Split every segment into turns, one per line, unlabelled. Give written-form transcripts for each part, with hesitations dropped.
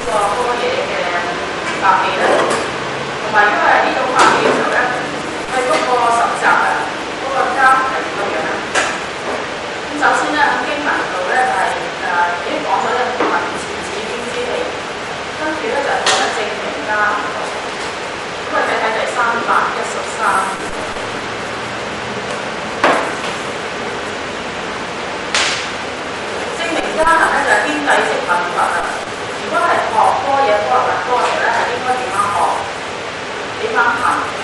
個般若嘅法器咧，同埋因為呢種法器嘅時候咧，佢嗰個實習啊，嗰個監係點樣咧？咁首先咧，經文度咧就係已經講咗一個文字指經之理，跟住咧就係講緊證明家。咁我哋睇睇第313。加行咧就係邊際式問法啊！如果係學般若波羅蜜多嘅時候咧，係應該點樣學？點樣行？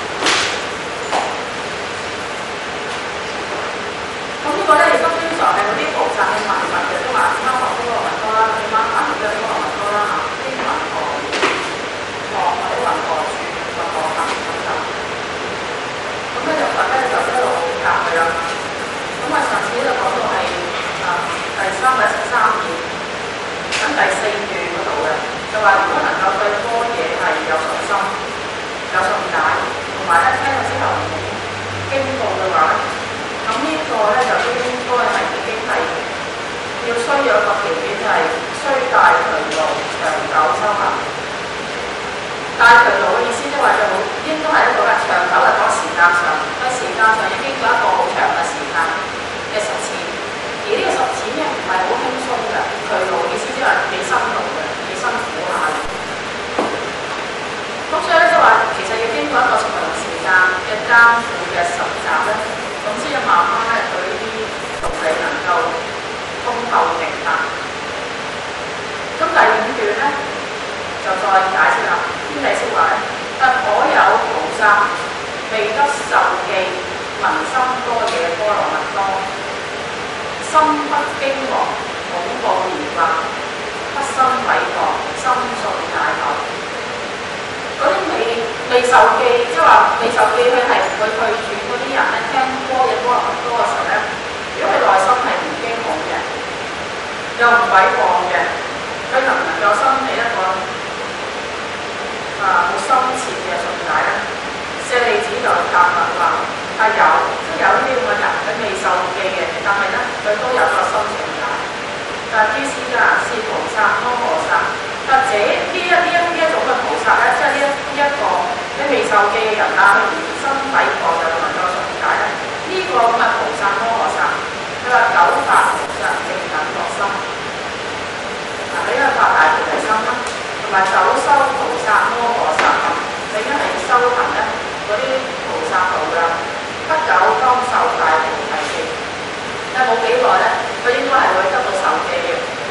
咁呢個咧亦都經常係嗰啲菩薩去問佛嘅，都話點樣學波羅蜜多啦，點樣行嘅波羅蜜多啦嚇，經文何學或者雲何處或何行等等。咁咧就佛咧就一路教佢啦。咁啊上次就講到係第313頁，咁第4段嗰度嘅就話，如果能夠對般若係有信心、有信解，同埋咧聽咗之後唔經過嘅話咧，咁呢個咧就應該係已經係要需要一個條件，就係須大劬勞長久修行。大劬勞嘅意思即係話就應該係一個長久嘅講時間上，喺時間上要經過一個好長嘅時間嘅實踐。而呢個實踐咧唔係好輕鬆嘅，劬勞意思即係幾辛勞嘅，幾辛苦下嘅。咁所以咧即係話，其實要經過一個長時間嘅艱苦嘅實習咧，咁先至慢慢咧對呢啲道理能夠通透明白。咁第5段咧就再解釋啦，邊際式話咧，可有菩薩未得受記聞心般若波羅蜜多，心不驚惶，恐怖疑惑，不生畏縛，深信解脫。嗰啲未受記，即係話未受記，佢係佢退轉嗰啲人咧，聽般若波羅蜜多嘅時候咧，如果佢內心係唔驚恐嘅，又唔畏縛嘅，佢能唔能夠生起一個好深切嘅信解咧？舍利子就答佛話：係有，即係有呢啲咁嘅人，佢未受記嘅，但係咧佢都有個心信解。但係於是㗎，是菩薩摩訶薩。或者呢一種嘅菩薩咧，即係呢一個你未受記嘅人啊，佢唔生畏縛就能夠信解咧。呢、這個咁嘅菩薩摩訶薩，佢話九法菩薩正等覺心。呢個發大菩提心啦，同埋九修菩薩摩訶薩行，你因為修行咧嗰啲菩薩道㗎，不久當受大菩提記。但係冇幾耐咧，佢應該係會得到受記嘅。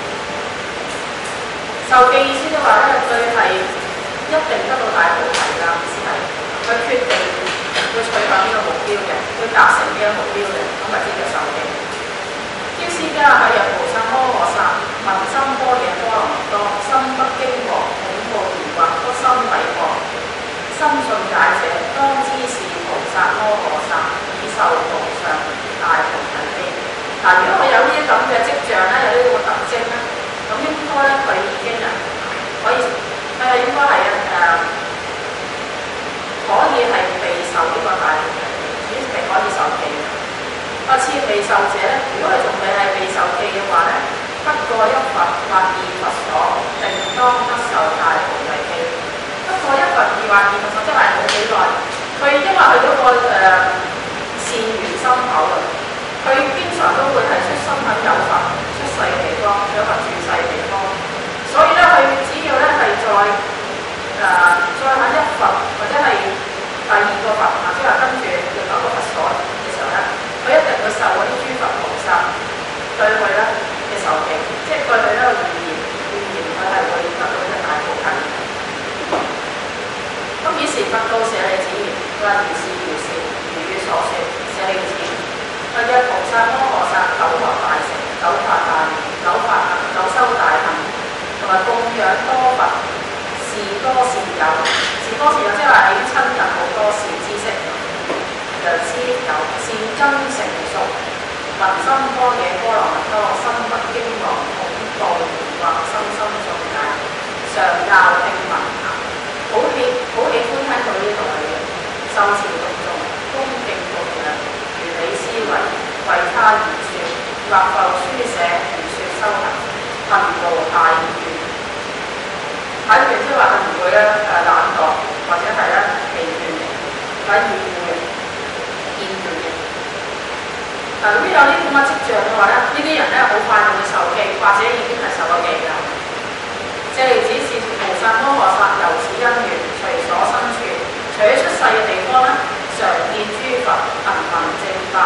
受記意思即係話咧，佢係一定得到大菩提㗎，意思係佢決定會取向呢個目標嘅，會達成呢個目標嘅，咁咪先叫受記。於是家係入菩薩摩訶薩，聞心般若波羅蜜多，心不驚惶，恐怖疑惑，不生畏縛，深信解者，當知是菩薩摩訶薩，已受無上大菩提記。嗱，如果佢有呢啲咁嘅跡象咧，有呢個特徵咧，咁應該咧佢已經可以，應該係可以係被受呢個大菩提記，已經係可以受記嘅。似未受者咧，如果佢仲未係被受記嘅話咧，不過一佛或二佛所，定當得受大菩提記。不過一佛二或二佛所，即係冇幾耐，佢因為佢嗰個善緣深厚啊，佢經常都會係出生喺有佛出世嘅地方，有佛住世嘅地方，所以咧佢只要咧係再喺一佛或者係第二個佛，或者係跟住另一個佛所嘅時候咧，佢一定會受嗰啲諸佛菩薩對佢咧嘅受記，即係對佢咧預言佢係會得到一個大菩提。咁於是佛告舍利子言：佢話如是，如語所說。舍利子，佛若菩薩摩訶薩久學大乘，久發大願，久修大行，同埋供養多佛，事多善友，事多善友即係話已經親近好多善知識。就知有善根成熟，聞心般若波羅蜜多，心不驚惶，恐怖疑惑，深深信解，常教聽聞，好喜歡聽到呢啲道理嘅，受持讀誦，恭敬供養，如理思維，為他言說，或復書寫言說修行，勤勞大願。喺或者已經係受咗記㗎。舍利子是菩薩摩訶薩由此因緣，隨所生處，除咗出世嘅地方咧，常見諸佛行文正法，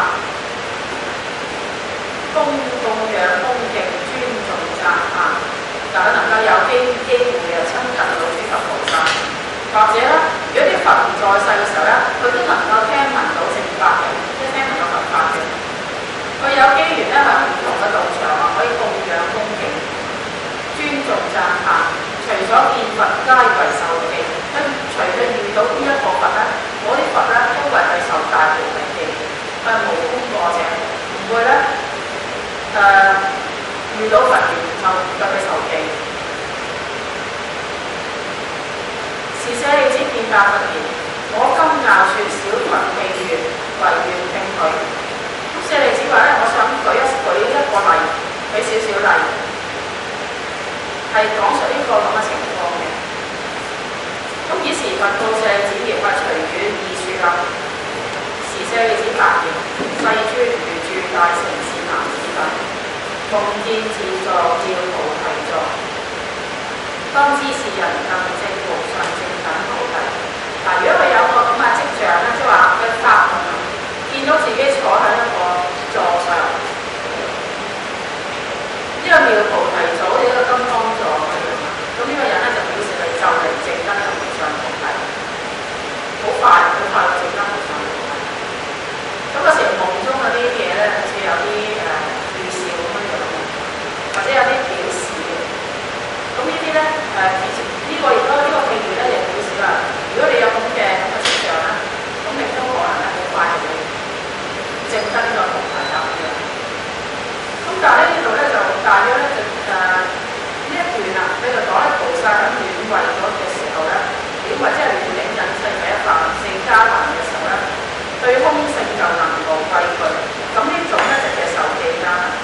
供養恭敬尊重讚歎，就係能夠有機會親近到諸佛菩薩。或者咧，如果啲佛唔在世嘅時候咧，佢都能夠聽聞到正法嘅，即係聽聞到佛法嘅。佢有機緣咧喺唔同嘅道場啊，可以供養恭敬、尊重讚歎，除咗見佛皆為受記。除佢遇到邊一個佛咧，嗰啲佛咧都為佢受大菩提記，係無功過者，唔會咧遇到佛緣就對佢受記。是舍利子見答佛言：我今樂說小乘記願，唯願聽許。咁舍利子話咧，我想舉一個例，舉少少例，係講述呢個咁嘅情況嘅。咁以時佛告舍利子言：我隨遠已處立。時舍利子答言：世尊如住大城善男子等，夢見自坐照菩提座，當知是人更證無上正等菩提。嗱，如果佢有個咁嘅跡象咧，即係話佢發夢見到自己坐喺一個座上，呢個妙菩提座好似一個金剛座咁樣。咁呢個人咧就表示佢就嚟證得無上菩提，好快就證得無上菩提。咁有時夢中嗰啲嘢咧，好似有啲預兆咁樣，或者有啲表示嘅。咁呢啲咧呢個亦都呢個譬喻咧，亦表示啦，如果你有咁嘅跡象咧，咁亦都可能咧好快就會證得呢個菩提啦咁樣。咁但係呢度咧就大約咧就呢一段啊，你就講咧菩薩喺戀為咗嘅時候咧，戀為即係戀領引世第一法四加行嘅時候咧，對空性就能無畏懼。咁呢種咧就係受記啦。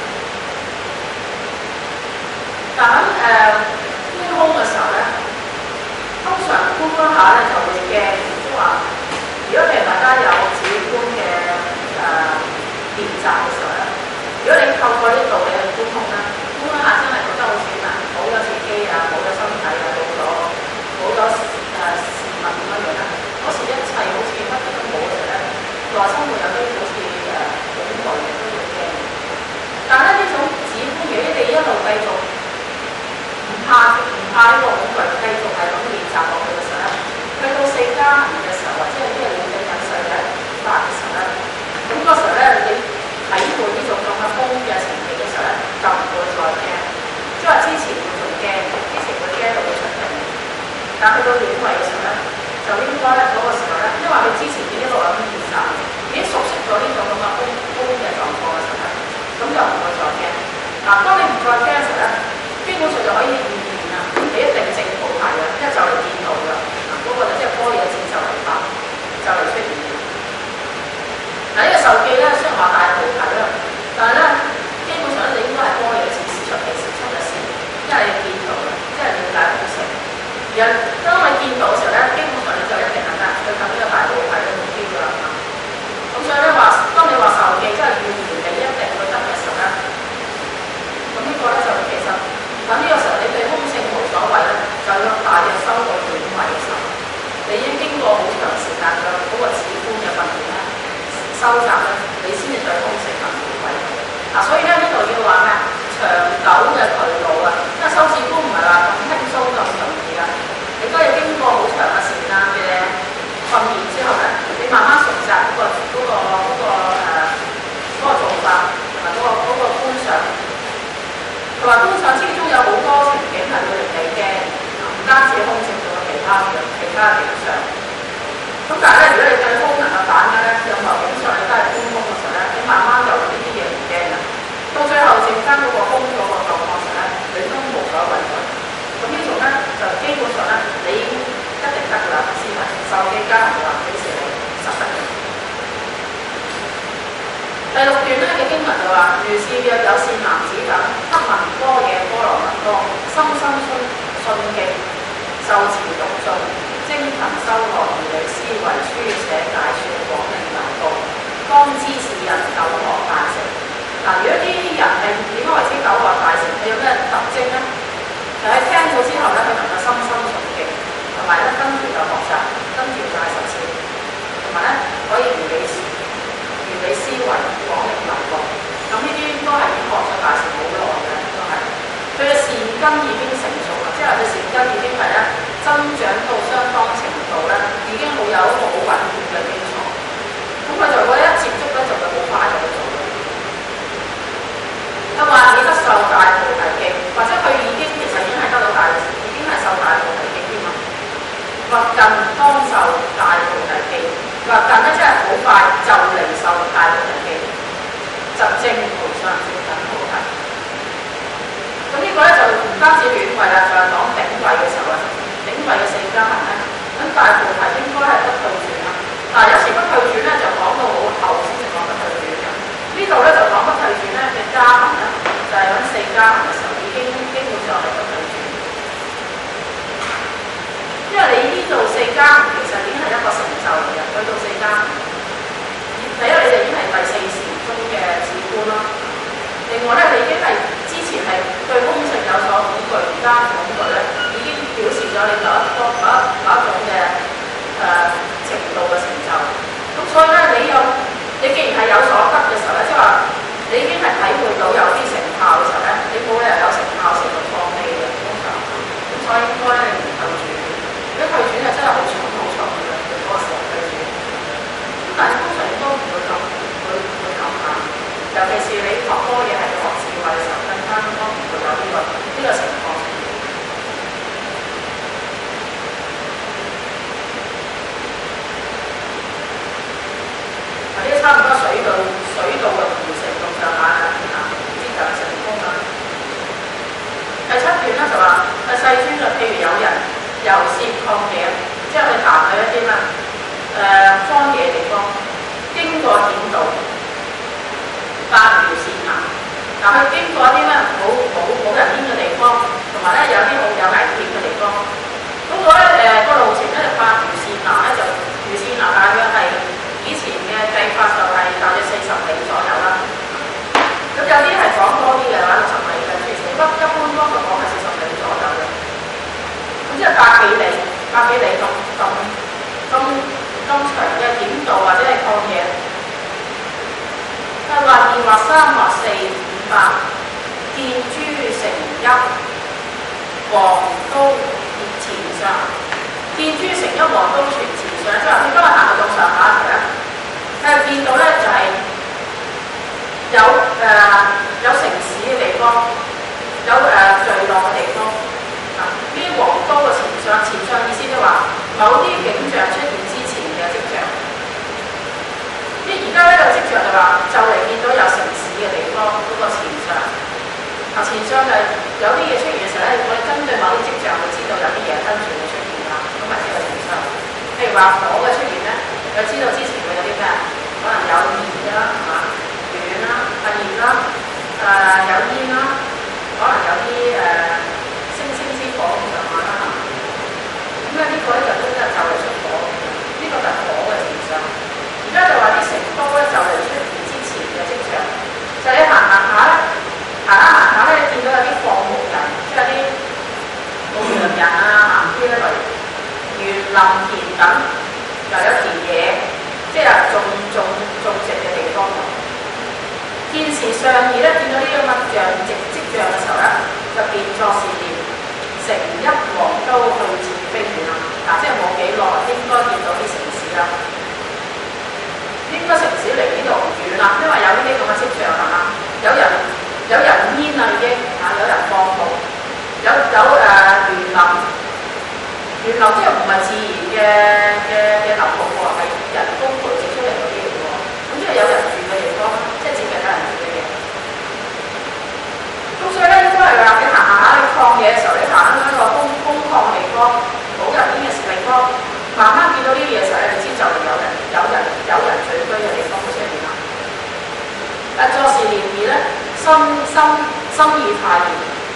但喺觀空嘅時候咧，通常觀嗰下咧就會驚，即係話如果譬如大家有自己觀嘅練習嘅時候咧，如果你透過呢度你去觀空咧，觀嗰下真係覺得好似嗱冇咗自己啊，冇咗身體啊，冇咗事物咁樣樣咧，嗰時一切好似乜嘢都冇嘅時候咧，內心會有啲好似恐懼嘅都會驚。但係咧呢種止觀，如果你一路繼續唔怕呢個恐懼，繼續係咁練習落去嘅時候咧，去到四加行嘅時候，或者係啲人領緊世嘅法嘅時候咧，咁嗰時候咧你體會呢種咁嘅空嘅情景嘅時候咧，就唔會再驚。即係話之前會仲驚，之前會驚到會出嚟，但去到戀位嘅時候咧，就應該咧嗰個時候咧，因為佢之前已經一路咁練習，已經熟悉咗呢種咁嘅空嘅狀況嘅時候咧，咁就唔會再驚。嗱，當你唔再驚嘅時候咧，基本上就可以預見啦，你一定證菩提啦，因為就嚟見到啦。嗱，嗰個就即係般若智就嚟發，就嚟出現。嗱，呢個受記咧，雖然話大菩提啦，但係咧基本上咧，你應該係般若智時出嘅時出嘅事，因為你見到啦，即係了解好成。而當你見到嘅時候咧，基本上你就一定係咩？去近呢個大菩提嘅目標㗎啦。咁所以咧話，當你話受記，即係預言你一定會得嘅時候咧，咁呢個咧就其實。咁呢個時候，你對空性無所謂咧，就要大約收到戀位嘅時候，你已經經過好長時間嘅嗰個止觀嘅訓練咧，收集咧，你先至對空性能無畏。嗱，所以咧呢度要話咩？長久嘅渠道啊，因為修止觀唔係話咁輕鬆咁容易㗎，你都要經過好長嘅時間嘅訓練之後咧，你慢慢熟習嗰個做法同埋嗰個觀想。佢話觀想之中有好多情景係會令你驚，唔單止空性，仲有其他景象。咁但係咧，如果你對空能夠把握咧，任何景象你都係觀空嘅時候咧，你慢慢就呢啲嘢唔驚啦。到最後剩翻嗰個空嗰個狀況時咧，你都無所畏懼。咁呢種咧就基本上咧，你一定得㗎啦，先係受記加行話幾時你實得嘅。第6段咧嘅經文就話：如是若有善男子等，得聞般若波羅蜜多，深深信敬，受持讀誦，精勤修學，如理思維，書寫解說，廣明流布，當知是人久學大成。嗱，如果啲人係點樣為之久學大成？佢有咩或近當受大菩提記，或近咧即係好快就嚟受大菩提記，實證無上正等菩提。咁呢個咧就唔單止戀慧啦，就係講頂慧嘅時候啊，頂慧嘅四加行咧，咁大菩提應該係不退轉啦。但係有時不退轉咧就講到好後先至講不退轉嘅。呢度咧就講不退轉咧嘅加行咧，就係喺四加行嘅時候已經基本上係不退轉。因為你呢度四加行其實已經係一個成就嚟嘅，去到四加行，第一你哋已經係第四禪宗嘅止觀啦。另外咧，你已經係之前係對空性有所恐懼，而家恐懼咧已經表示咗你有一種嘅程度嘅成就。咁所以咧，你既然係有所得嘅時候咧，即係話你已經係體會到有啲成效嘅時候咧，你冇理由有成效成到放棄嘅通常。咁所以應該咧你唔退轉，如果退轉係真係好長嘅，嗰個時候退轉。咁但係通常都唔會咁行，尤其是你學多嘢係學智慧嘅時候，更加應該唔會有呢個情況。呢啲差唔多水到嘅完成咁上下啦，唔知就成功啦。第7段咧就話，世尊就譬如有人遊涉曠野，即係去行去一啲咩荒野地方，經過險道，百條線行。嗱，佢經過一啲咩冇人煙嘅地方，同埋咧有啲好有危險嘅地方。咁個路程咧就百條線行咧，就條線行大約係以前嘅計法就係大約40里左右啦。咁有啲係講多啲嘅話60里嘅，其實一般多數講係40里左右嘅。咁即係百幾里咁長嘅險道或者係曠野。佢話2或3或4、500，見諸城邑，黃都前上。見諸城邑，黃都前上，即係話佢今日行到咁上下嘅時候咧，佢係見到咧就係有城市嘅地方，有聚落嘅地方。呢啲黃都嘅前上意思即係話某啲景象出現之前嘅跡象。即係而家呢個跡象就話就嚟見到有城市嘅地方嗰個前上。前上就係有啲嘢出現嘅時候咧，我哋根據某啲跡象會知道有啲嘢跟住會出現啦，咁咪知道前上。譬如話火嘅出現咧，就知道之前會有啲咩，可能有熱啦，係嘛，暖啦，熱啦，有煙啦，可能有啲星星之火咁上下啦，咁咧呢個咧就嚟出火，呢個就係火嘅前上。而家就話啲城都咧就嚟出現之前嘅跡象，就你行下咧，見到有啲放牧人，即係啲牧羊人啊，行啲咧嚟園林田等，又有田野，即係種植嘅地方。見時上意咧，見到呢個物象跡象嘅時候咧，就變作是念城邑黃都去前非遠啦。即係冇幾耐應該見到啲城市啦。應該城市離呢度唔遠啦，因為有呢啲咁嘅跡象係嘛，有人煙啦已經有人放牧，有園林，即係唔係自然嘅林木喎，係人工培植出嚟嗰啲嚟喎。咁即係有人住嘅地方，即係接近有人住嘅嘢。咁所以咧，應該係話你行下你曠野嘅時候，你行喺一個空曠地方，冇人煙嘅地方，慢慢見到呢啲嘢嘅時候，你知就嚟有人聚居嘅地方出現啦。作是念意咧，心意太熱，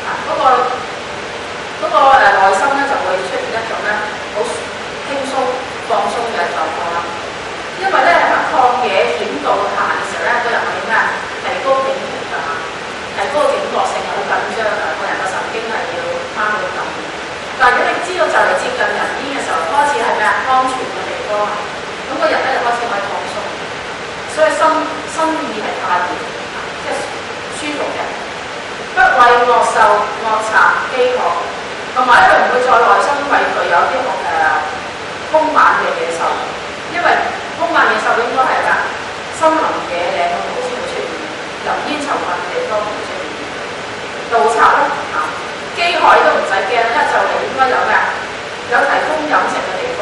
嗰個內心咧就會出現一種咧好輕鬆放鬆嘅狀況啦。因為咧喺曠野險道行嘅時候咧，個人會點啊？提高警覺㗎，提高警覺性係好緊張㗎，個人嘅神經係要翻到咁。但係如果你知道就嚟接近人煙嘅時候，開始係咩啊？安全嘅地方，咁個人咧就開始可以放鬆，所以心意係太熱，即係舒服嘅。不畏惡獸、惡賊、飢渴，同埋咧佢唔會再內心畏懼有啲兇猛嘅野獸，因為兇猛野獸應該係咩？森林野嶺嗰度先會出現，林煙稠密嘅地方唔會出現。盜賊咧飢渴都唔使驚，因為就嚟應該有咩？有提供飲食嘅地方。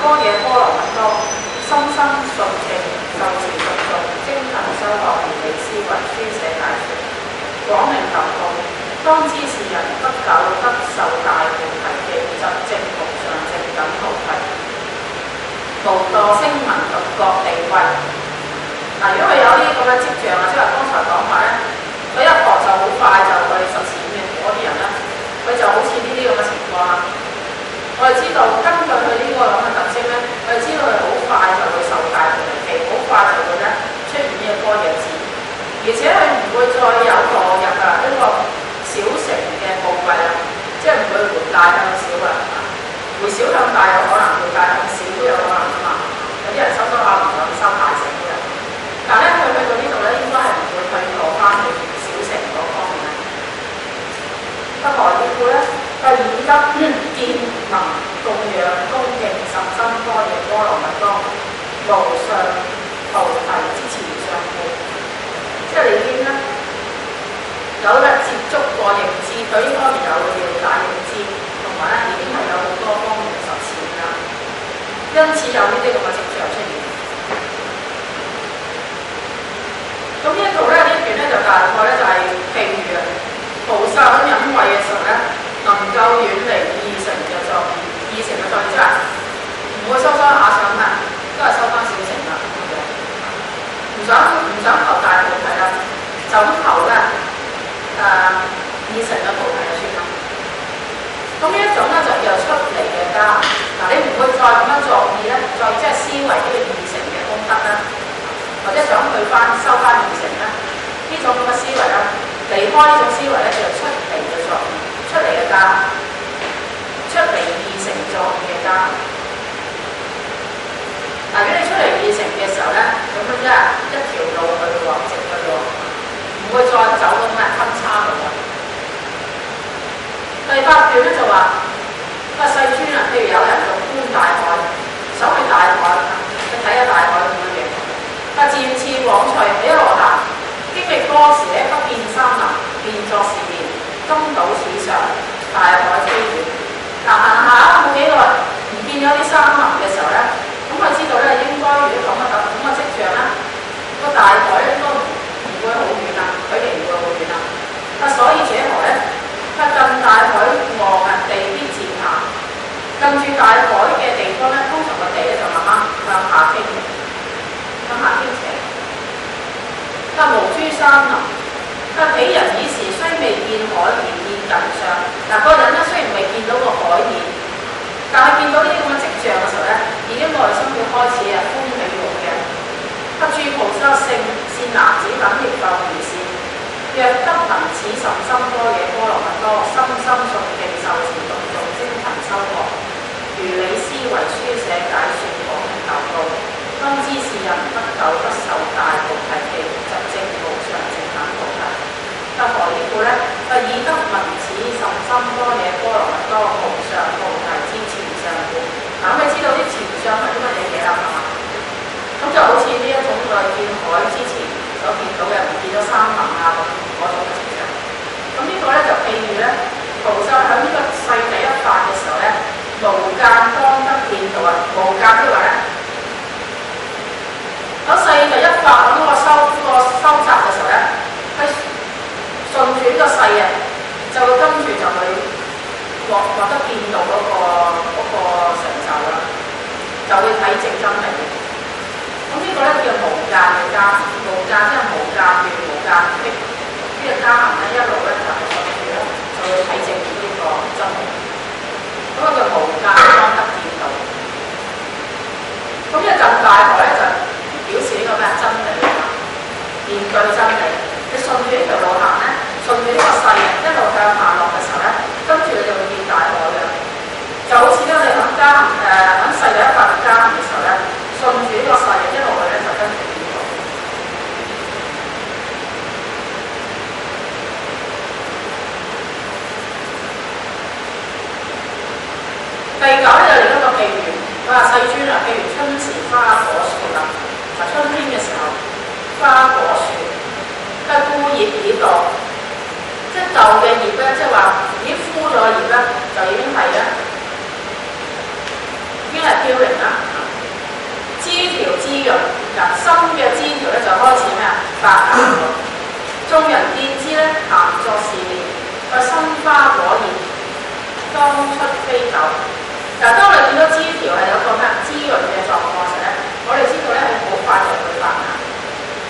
般若波羅蜜多，深深順境，受持讀誦，精勤修學，如理思維，書寫解說，廣明求道。當知是人不久得受大菩提記，疾證無上正等菩提，無墮聲聞獨覺地位。嗱，如果佢有呢啲咁嘅跡象啊，即係話剛才講法咧，佢一學就好快就去實踐嘅嗰啲人咧，佢就好似呢啲咁嘅情況啦。我哋知道根據佢呢個咁嘅特徵咧，我哋知道佢好快就會受大菩提記，好快就會咧出現呢個般若智，而且佢唔會再有墮入啊呢個小乘嘅部位啦，即係唔會回大向小啦，回小向大有可能，回大向小都有可能噶嘛。有啲人收收下唔想收大乘嘅，但係咧佢去到呢度咧，應該係唔會退墮翻去小乘嗰方面。不何以故咧？佢以得見聞供養恭敬甚深般若波羅蜜多無上菩提之前上故，即係你已經咧有咧接觸過認知，對呢方面有了解認知，同埋咧已經係有好多方面嘅實踐㗎，因此有呢啲咁嘅跡象出現。咁呢一度咧，呢一段咧就大概咧就係譬如啊，菩薩喺忍位嘅時候咧，能夠遠離二乘嘅作意，二乘嘅作意即係唔會收下上啦，都係收翻小乘啦，唔想求大菩提啦，就咁求咧二乘嘅菩提就算啦。咁呢一種咧就叫出離嘅家。嗱，你唔會再咁樣作意咧，再即係思維呢個二乘嘅功德啦，或者想去翻收翻二乘咧，呢種咁嘅思維啦，離開呢種思維咧就出離嘅作意，出離嘅家，出離二乘作意嘅家。嗱，如果你出離二乘嘅時候咧，咁樣即係一條路去喎，直去喎，唔會再走到咩分叉路啦。第8段咧就話，世尊啊，譬如有人就觀大海，想去大海，去睇下大海點樣樣。漸次往隨彼羅行，經歷多時咧，不見山林，變作是面，中島此上，大海非遠。行下冇幾耐，唔見咗啲山林嘅時候咧，咁佢知道咧應該如果咁嘅跡象咧，個大海應該唔會好遠啦，距離唔會好遠啦。所以這河咧，近大海岸啊，地必漸下。近住大海嘅地方咧，通常個地咧就慢慢向下傾嘅，向下傾斜。無諸山林，彼人已時雖未見海而見近上。嗱，個人咧雖然未見到個海面，但係見到呢啲咁嘅跡象嘅時候咧，已經內心會開始啊歡喜無嘅。諸菩薩聖善男子等亦復如是。若得聞此甚深般若波羅蜜多，深深信敬受持讀誦，精勤修學，如理思維，書寫解說，廣明求道。當知是人不久得受大菩提記，疾證無上正等菩提。不何以故咧？以得聞此甚深般若波羅蜜多無上菩提之前相故。嗱，咁你知道啲前相係啲乜嘢嘢啦？係嘛？咁就好似呢一種在見海之前所見到嘅，唔見咗山林啊嗰種嘅情象。咁呢個咧就譬如咧，菩薩喺呢個世第一法嘅時候咧，無間當得見到啊！無間即係話咧，喺世第一法喺嗰個收集嘅時候咧，係順住呢個世啊，就會跟住就會獲得見到嗰個成就啦，就會睇正真理。咁呢個咧叫無間嘅家，無間即係無間斷、無間的呢個家行咧，一路咧就係順住咧，就會睇正呢個真理。咁啊叫無間當得見到。咁一近大海咧就表示呢個咩真理啊，現據真理。你順住呢條路行咧，順住呢個勢一路向下落嘅時候咧，跟住你就會見大海嘅。就好似咧你喺世第一法嘅家行嘅時候咧，順住呢個勢一路去咧就跟住見到。第9咧就另一個譬如，佢話世尊啊，譬如春時花果樹，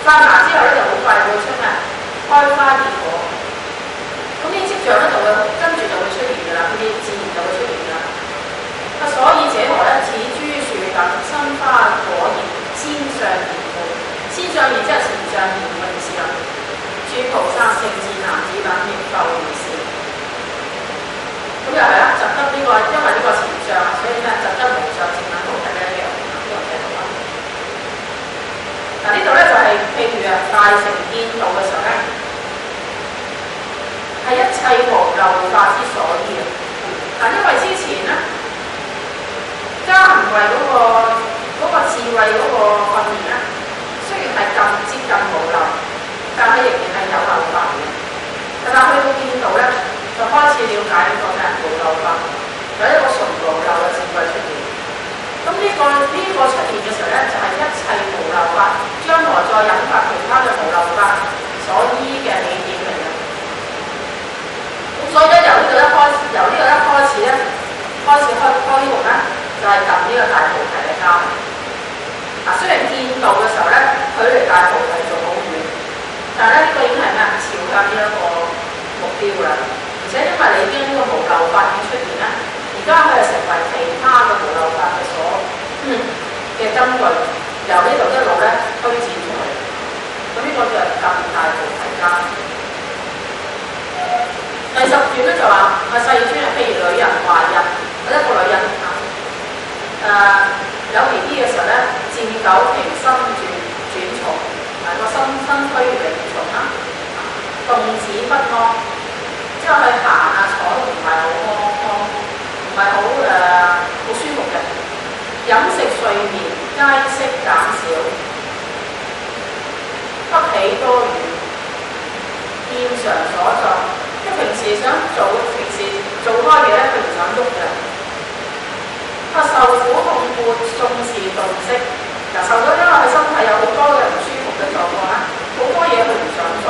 發芽之後咧就好快會出咩？開花結果。咁呢啲跡象咧就會跟住就會出現㗎啦，呢啲自然就會出現㗎啦。所以這何咧？此諸樹等生花果葉，先上言故。先上言即係前上言嘅意思啦。諸菩薩聖智男子等亦復如是。咁又係啦，集得呢個，因為呢個前上，所以咧集得無上正等菩提嘅一樣呢個制度啦。嗱呢度咧就係、是、譬如啊，大乘見道嘅時候咧，係一切無漏法之所依啊。嗱，因為之前咧，加行為嗰個智慧嗰個訓練咧，雖然係咁接近無漏，但係仍然係有漏法嘅。但係去到見道咧，就開始了解呢個咩無漏法，有一個純無漏嘅智慧出現。咁呢個出現嘅時候咧，就係、是、一切無漏法，將來再引發其他嘅無漏法所依嘅起點嚟嘅。咁所以咧，由呢度一開始咧，開始開呢度咧，就係撳呢個大菩提嘅家。嗱，雖然見道嘅時候咧，距離大菩提仲好遠，但係咧呢個已經係咩？朝向呢一個目標啦。而且因為你已經呢個無漏法已經出現啦，而家佢係成為其他嘅無漏法嘅嘅根據，由呢度一路咧推展出嚟。咁呢個就係撳大菩提家。第10段咧就話世尊啊，譬如女人懷孕，一個女人有 BB 嘅時候咧，漸久其身轉重，個身軀越嚟越重啦，動止不安，之後去行啊坐都唔係好舒服嘅，飲食睡眠皆悉減少，不喜多語，厭常所作。即係平時做開嘢咧，佢唔想喐嘅。受苦痛苦，縱是動息。嗱，受咗因為佢身體有好多嘅唔舒服嘅狀況啦，好多嘢佢唔想做。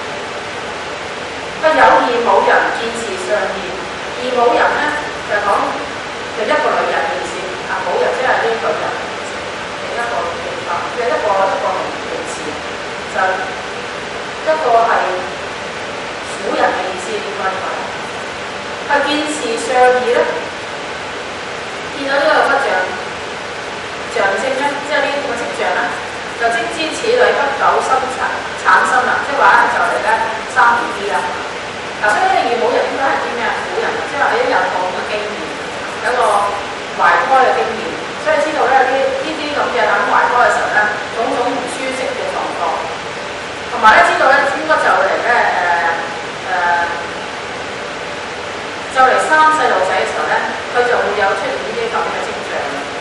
有異母人見是上言，異母人咧就講就一個女人嘅意思。母人即係呢個人嘅一個地方嘅一個名詞，就一個係婦人嘅意思應該講。見是上義咧。見到呢個不象徵咧，即係呢啲咁嘅跡象咧，就即知此女不久產生啦，即係話就嚟咧生 BB 啦。嗱，所以呢異母人應該係啲咩啊？婦人，即係話你都有個咁嘅經驗，有一個懷胎嘅經驗，所以知道咧呢啲咁嘅喺懷胎嘅時候咧，種種唔舒適嘅狀況，同埋咧知道咧應該就嚟咧就嚟生細路仔嘅時候咧，佢就會有出現呢啲咁嘅跡象。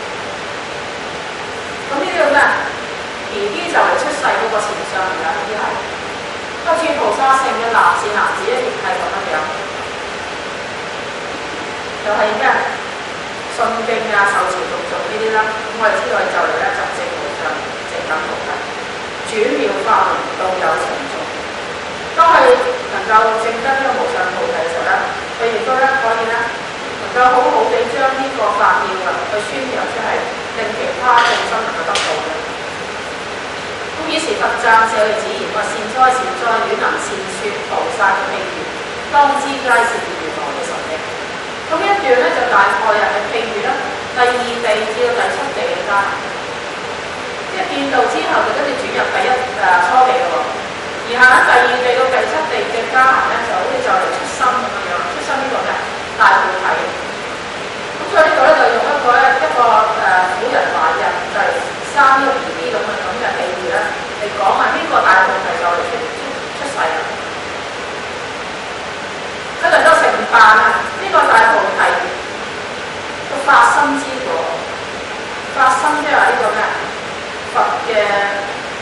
咁呢啲叫咩 ？BB 就嚟出世嗰個前相嚟㗎，呢啲係。不諸菩薩聖嘅男子咧，亦係咁樣，就係咩？信經啊、受持讀誦呢啲啦。咁我哋知道就嚟咧，就證無上正等菩提，轉妙法門到有情眾。當佢能夠證得呢個無上菩提嘅時候咧，佢亦都咧可以咧能夠好好地將呢個法妙啊去宣揚出嚟，令其他眾生能夠得到嘅。咁於是佛讚舍利子言：話善哉善哉，汝能善說菩薩嘅譬喻，當知皆是如來嘅神力。咁呢一段咧就大概係譬喻啦，第2地至到第7地嘅家，即係見道之後就跟住轉入初地咯喎。而下喺第2地到第7地嘅家行咧，就好似就嚟出生咁樣樣，出生呢個咩大菩提。咁所以呢度咧就用一個婦人懷孕就嚟生呢個 BB 咁嘅譬喻咧嚟講啊，呢個大菩提就嚟出世啦。佢能夠承辦啊呢個大菩提個發生之果，發生即係話呢個咩佛嘅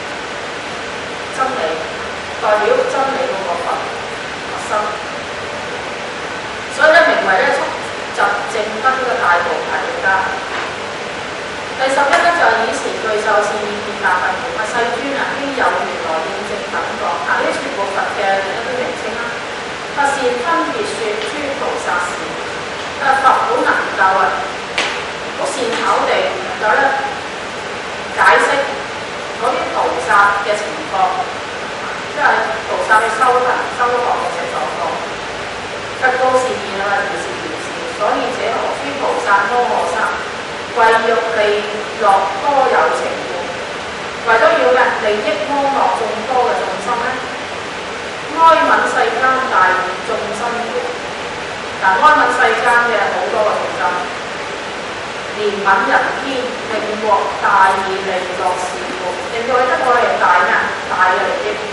薩嘅情況，即係菩薩嘅修行修學嘅情況。佛告是言啊，如是如是，所以者何諸菩薩摩訶薩為欲利樂多有情故，為咗要利益摩樂眾多嘅眾生咧，哀憫世間大眾生故。嗱，哀憫世間嘅好多嘅眾生，憐憫人天，令獲大義利樂事故，令到佢得到嘅大嘅利益、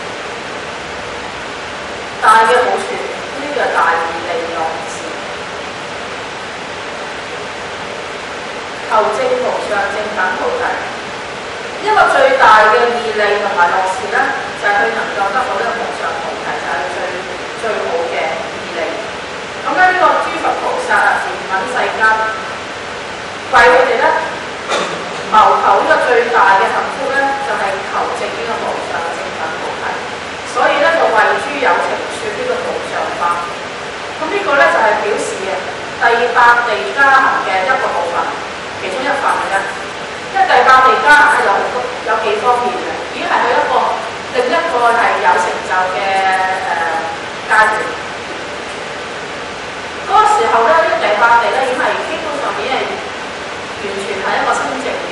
大嘅好處，呢啲叫大義利樂事。求證無上正等菩提，一個最大嘅義利同埋樂事咧，就係、是、佢能夠得到呢個無上菩提，就係、是、最好嘅義利。咁咧呢個諸佛菩薩啊，憐憫世間，為佢哋咧謀求呢個最大嘅幸福咧，就係、是、求證呢個無上正等菩提。所以咧就為諸有情説呢個無上法。咁呢個咧就係、是、表示嘅第八地加行嘅一個部分，其中一份嘅啫。因為第八地加行咧有幾方面嘅，已經係去另一個係有成就嘅階段。嗰個時候咧，呢個第八地咧已經係基本上已經係完全係一個清淨嘅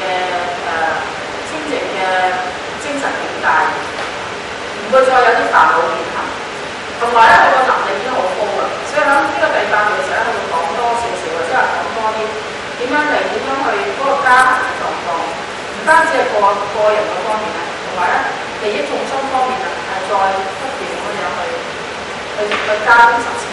精神境界，唔會再有啲煩惱現行。同埋咧，佢個能力已經好高啦，所以喺呢個第八地嘅時候咧，佢會講多少少嘅，即係講多啲點樣去嗰個加行嘅狀況，唔單止係個人嗰方面咧，同埋咧利益眾生方面啊，係再不斷咁樣去加工實踐。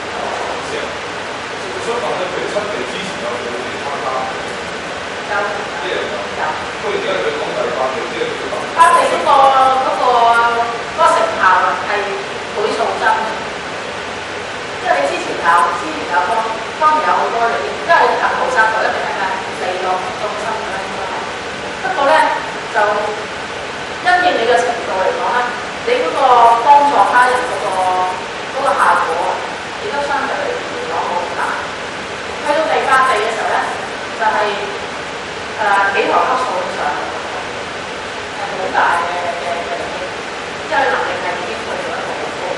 我想問咧，譬如七地之前有冇其他加行？
有。
不過而家佢講第八地，即係佢
八地嗰個成效啊，係倍數增嘅。因為你之前有當然有好多利益，因為行菩薩道一定係咩利樂眾生嘅啦，應該係。不過咧，就因應你嘅程度嚟講咧，你嗰個幫助他人嗰個效果，亦都相對嚟講好大。去到第八地嘅時候咧，就係、幾何級數以上，係好大嘅利益，因為能力係已經去到一個好高。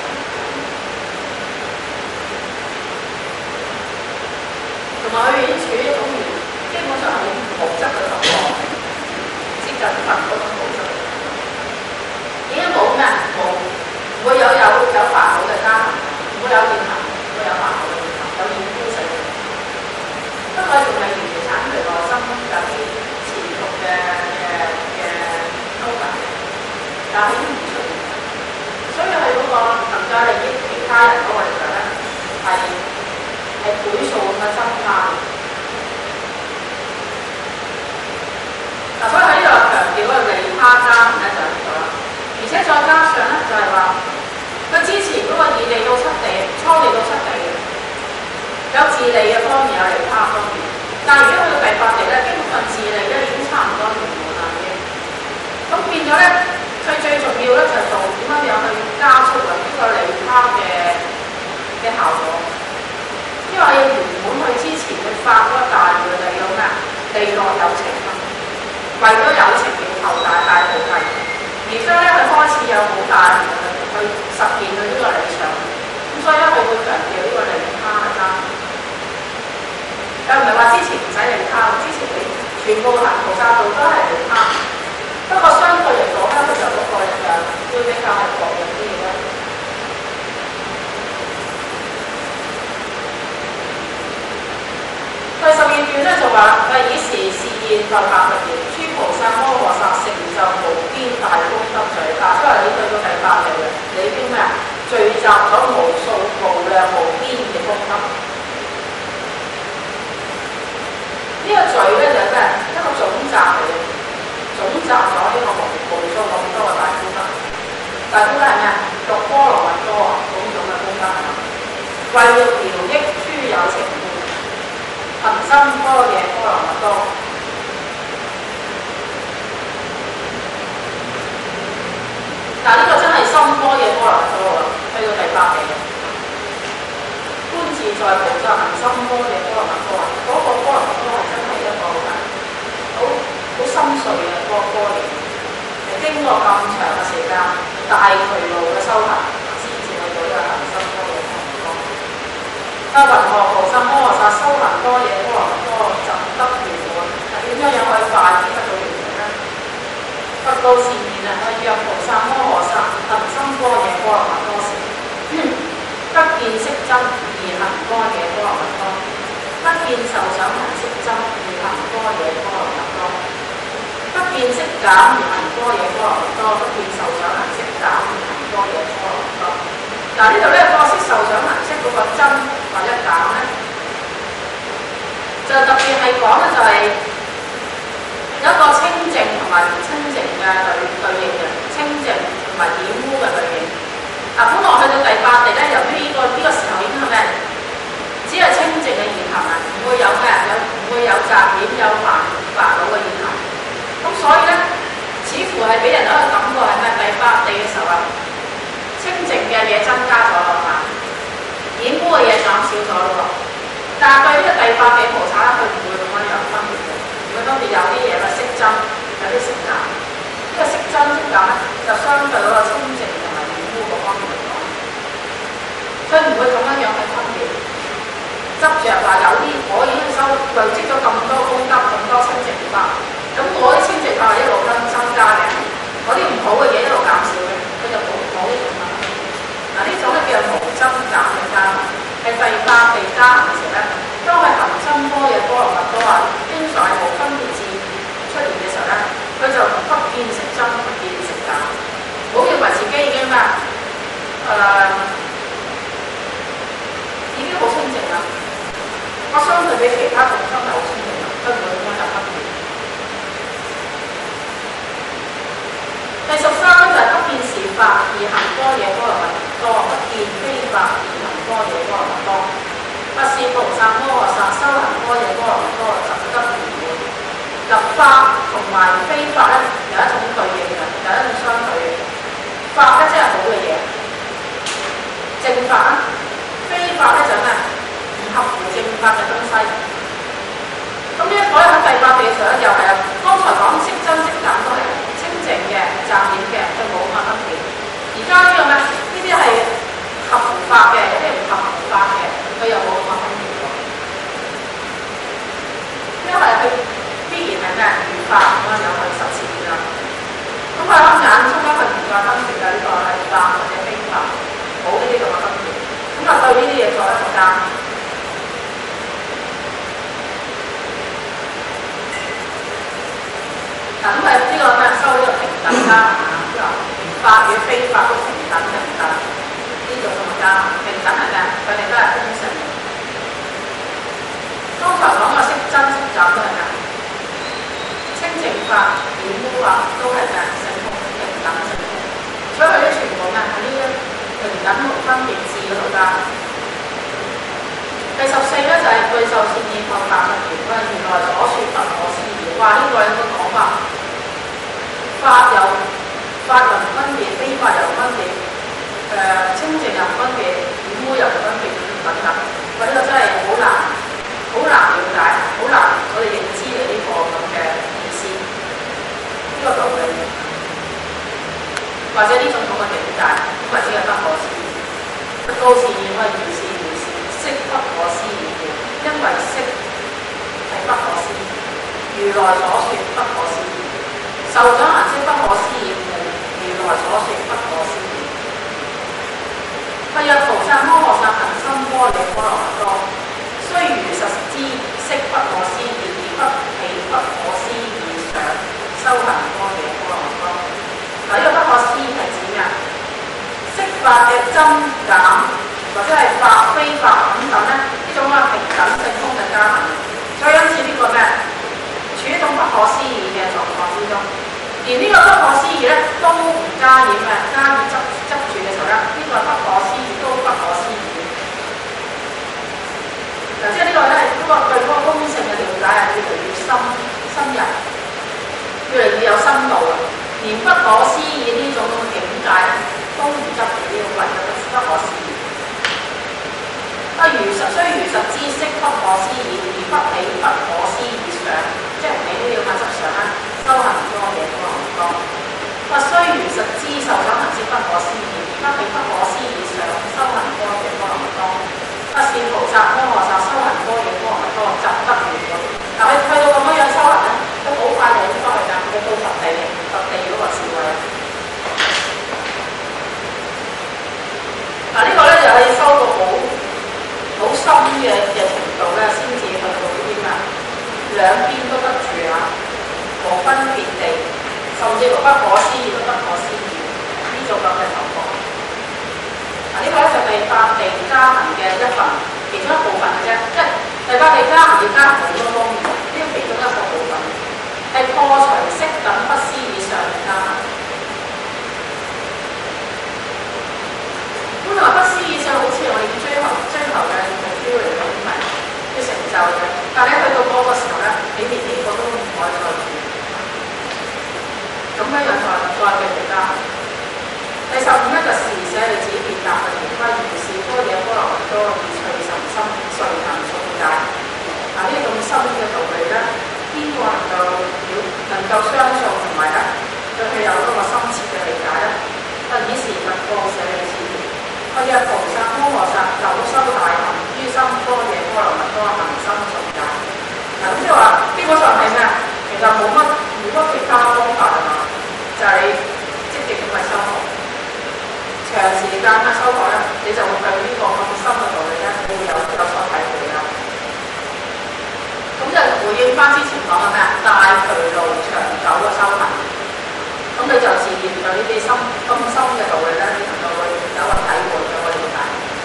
同埋佢已經處於一種基本上係無質嘅狀況，接近佛嗰種無質，已經冇咩唔會有煩惱嘅加行，唔會有現行，唔會有煩惱嘅現行，有現觀性。不過仲係完全產佢內心有啲持續嘅修行，但係已經唔出現，所以佢嗰個能夠利益其他人嗰個力量咧，係倍數咁嘅增加。嗱，所以喺呢度強調嗰個利他加行咧就係呢個啦，而且再加上咧就係話，佢之前嗰個二地到七地，初地到七地嘅。有自利嘅方面，有利他方面，但係如果去到第八地咧，基本上自利咧已經差唔多完滿啦，已經。咁變咗咧，佢最重要咧就係做點樣去加速呢個利他嘅效果，因為要圓滿佢之前去發嗰個大嘅利用咩？利樂有情啊，為咗有情要求大菩提，而家咧佢開始有好大去實現佢呢個理想。所以咧，佢會強調呢個利他嘅加行，又唔係話之前唔使利他，之前你全部行菩薩道都係利他，不過相對嚟講咧，佢就嗰個力量會比較係薄弱啲嘅咯。第12段咧就話係以時示現就下嘅言，諸菩薩摩訶薩成就無邊大功德聚。嗱，所以你去到第八地嘅，你已經咩啊？聚集咗無數無量無邊嘅功德。呢個聚咧就係咩？一個總集嚟嘅，總集咗呢個無數咁多嘅大功德。大功德係咩？六波羅蜜多啊，種種嘅功德啊，為要療益諸有情故，恒心般若波羅蜜多。但係呢個真係心般若波羅蜜多啦，去到第八地嘅觀自在菩薩行心般若波羅蜜多啊！嗰個波羅蜜多係真係一個好心碎嘅波羅，基經過咁長嘅時間，大渠路嘅修行，先至去到呢個恆心多嘢波羅蜜多。雲何菩薩摩訶薩修行多嘢波羅蜜多，怎得圓滿？點樣可以快啲得到圓滿呢？佛告善言啊，若菩薩摩訶薩恆心多嘢波羅蜜多時，不見色真而行多嘢波羅蜜多，不見受想行識真而行多嘢波羅蜜多，不見色減而行多嘢波羅蜜多，不見受想行識減而行多嘢波羅蜜多。嗱，呢度咧個色受想行識嗰個真或者減咧，就特別係講咧就係有一個清淨同埋唔清淨嘅對應嘅，清淨同埋染污嘅對應。嗱，本來去到第八地咧，由於呢個時候已經係咩？只係清淨嘅現行啊，唔會有咩？唔會有雜染、有煩惱嘅現行。咁所以咧，似乎係俾人一個感覺係咩？第八地嘅時候啊，清淨嘅嘢增加咗啦嘛，染污嘅嘢減少咗咯。但係對呢個第八地菩薩咧，佢唔會咁樣有分別嘅。如果當然有啲嘢咧色真，有啲色減。呢個色真色減咧，就相對嗰個清淨同埋染污嗰方面嚟講，佢唔會咁樣去分別。執着話有啲我已經累積咗咁多功德、咁多清淨法，咁我啲清淨法係一路增加嘅，嗰啲唔好嘅嘢一路減少嘅，佢就冇呢種啦。嗱，呢種咧叫無增減嘅加行，係第八地加行嘅時候咧，當係恆心多嘢波羅蜜多啊，經常係無分別智出現嘅時候咧，佢就不見色真，不見色減，唔好認為自己已經咩已經好清淨啦。我相對比其他眾生係好清淨啦，都唔會咁樣有分別。第13就係不見是法而行多嘢波羅蜜多，不見非法而行多嘢波羅蜜多。不是菩薩摩訶薩修行多嘢波羅蜜多，怎得圓滿？嗱，法同埋非法咧有一種對應嘅，有一種相對嘅。法咧即係好嘅嘢，正法啦；非法咧就係咩？合乎正法嘅東西，咁呢一個咧喺第八地上咧又係啊，剛才講色真色減都係清淨嘅、雜染嘅，就冇乜分別。而家呢個咩？呢啲係合乎法嘅，有啲唔合乎法嘅，佢又冇乜分別。因為佢必然係咩？如法咁樣有去實踐㗎。咁喺我眼中咧，佢唔再分別㗎，呢個係法或者非法，冇呢啲咁嘅分別。咁啊對呢啲嘢作一個加。咁係呢個咩？收呢個平等加行啊，即係法與非法都平等，呢種咁嘅加行。平等係咩？佢哋都係公正嘅。剛才講嘅色真色減都係咩？清淨法、染污法都係咩？性空平等性空。所以佢啲全部咩？喺呢一平等無分別智嗰度加。第14咧就係具受善意後發出言，佢係如來所說不可思議。話呢個有個講法，法有分別，非法有分別，清淨有分別，染污有分別等等。呢個真係好難了解，好難我哋認知嘅呢個咁嘅意思，呢個道理，或者呢種咁嘅境界，或者係不可思議。不告善言係如是，色不可思議，因為色係不可思議。如來所說不可思議，受想行識不可思議，如來所說不可思議。若菩薩摩訶薩恆心多嘢波羅蜜多，雖如實知色不可思議，而不起不可思議想修行多嘢波羅蜜多。嗱，呢個不可思議係指咩？色法嘅增減，或者係法非法等等咧，呢種嘅平等性空嘅加行。所以因此呢個咩？處於一種不可思議嘅狀況之中，而呢個不可思議咧都唔加染嘅，加染執住嘅時候咧，呢個不可思議都不可思議。嗱，即係呢個咧，嗰個對嗰個空性嘅了解係越嚟越深入，越嚟越有深度啦。連不可思議呢種咁嘅境界咧，都唔執住呢個位嘅不可思議。雖如實知識不可思議，而不起不可思議想，即係唔起呢啲咁嘅執想啦，修行多嘢波羅蜜多。不說樣樣再繼續加。第15咧就時舍利子便答嘅言歸如是般若波羅蜜多以趣甚深，遂行速解。呢啲咁深嘅道理咧，邊個能夠相信同埋咧對佢有嗰個深切嘅理解咧？以時佛告舍利子言：我若菩薩摩訶薩久修大行，於心般若波羅蜜多行深速解。咁即係話基本上係咩啊？其實冇乜其他方法係嘛？就係、你積極咁去修學，長時間嘅修學咧，你就會對呢個咁深嘅道理咧，會有所體會啦。咁就回應翻之前講嘅咩啊？大渠路長久嘅修行，咁你就自然對呢啲咁深嘅道理咧，你能夠會有個體會，有個了解。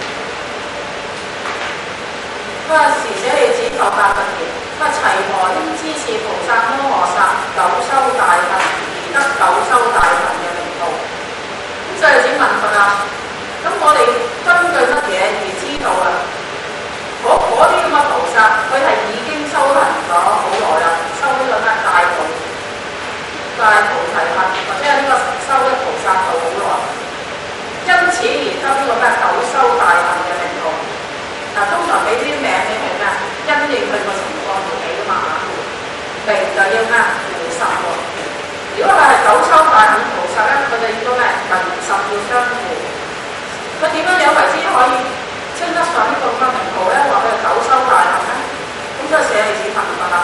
佢話時舍利子復答佛言：佢話齊何應知是菩薩摩訶薩久修大行而得久修大行嘅名號？咁舍利子問佛啊，咁我哋根據乜嘢而知道啊？嗰啲咁嘅菩薩，佢係已經修行咗好耐啦，修呢個咩大菩提行，或者係呢個修嘅菩薩道好耐，因此而得呢個咩久修大行嘅名號。通常俾啲名你係咩？因應佢個情況而起㗎嘛，名就要咩？符實喎。如果佢係久修大行菩薩咧，佢就應該咩？名實要相符。佢點樣為之可以稱得上呢個咁嘅名號咧？話佢係久修大行咧，咁即係舍利子問佛啦。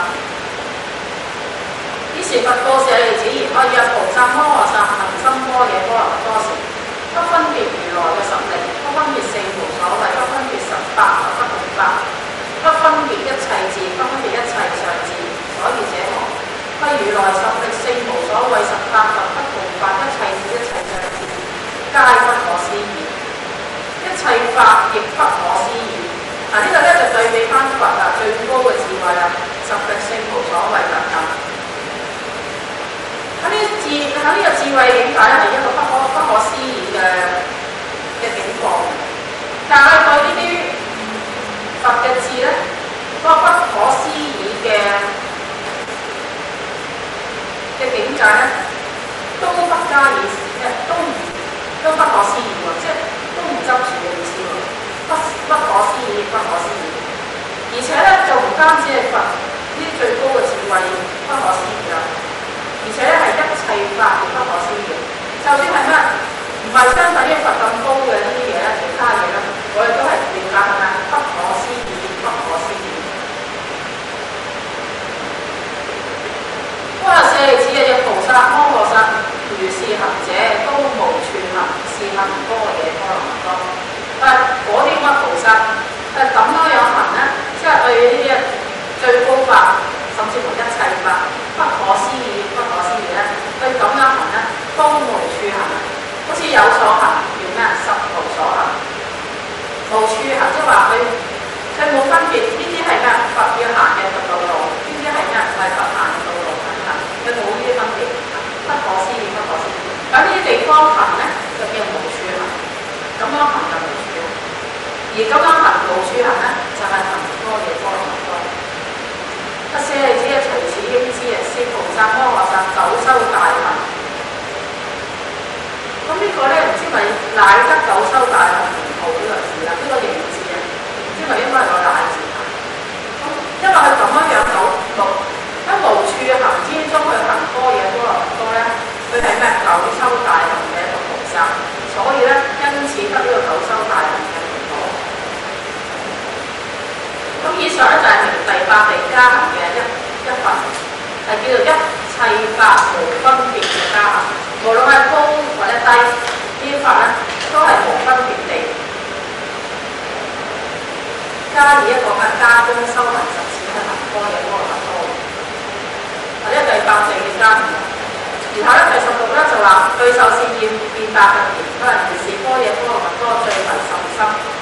於是佛告舍利子言：我若菩薩摩訶薩行深般若波羅蜜多時，不分別如來嘅實力，不分別四無所謂，不分別十法和不共法，不分別一切智，不分別一切上智。所以者何？謂如來實力、四無所謂、十法和不共法，一切智、一切上智，皆不可思議。一切法亦不可思議。呢個咧就對比翻佛最高嘅智慧啦，實力、四無所謂等等。喺呢個智慧境界係一個不可思議嘅境況，但係對呢啲佛嘅智咧，嗰個不可思議嘅境界咧，都不加以都不可思議喎，即係都唔執住嘅意思喎，不可思議，不可思議，而且咧就唔單止係佛呢啲最高嘅智慧不可思議啦。而且咧係一切法亦不可思議，就算係咩唔係相對於佛咁高嘅呢啲嘢咧，其他嘢咧，我哋都係了解係咩不可思議，不可思議。嗰個舍利子嘅菩薩摩訶薩如是行者，都無處行，是行般若波羅蜜多。但係嗰啲乜菩薩咁樣行咧，即係對呢啲最高法，甚至乎一切法不可思議，不可思議咧，佢咁樣行咧，都無處行，好似有所行叫咩？實無所行。無處行即係話佢冇分別，呢啲係咩？佛要行嘅道路，呢啲係咩？唔係佛行嘅道路等等，佢冇呢啲分別，不可思議，不可思議。喺呢啲地方行咧，就叫無處行，咁樣行就無處行，而咁樣行無處行咧，就係行般若波羅蜜多。舍利子隨此應知是菩薩摩訶薩久修大行。咁呢個咧唔知咪乃得久修大行名號呢個字啦，呢個形字啊，唔知咪應該係個乃字啊。咁因為佢咁樣喺無處行之中去行般若波羅蜜多咧，佢係咩久修大行嘅一個菩薩，所以咧因此得呢個久修大行嘅名號。咁以上咧就係明第八地加行嘅一法，係叫做一切法無分別嘅加行，無論係高或者低，呢啲法咧都係無分別地加以一個加工修行實踐去行般若波羅蜜多，或者第八地嘅加行。然後咧第16咧就話對受善現便答佛言：佢話如是般若波羅蜜多最為甚深。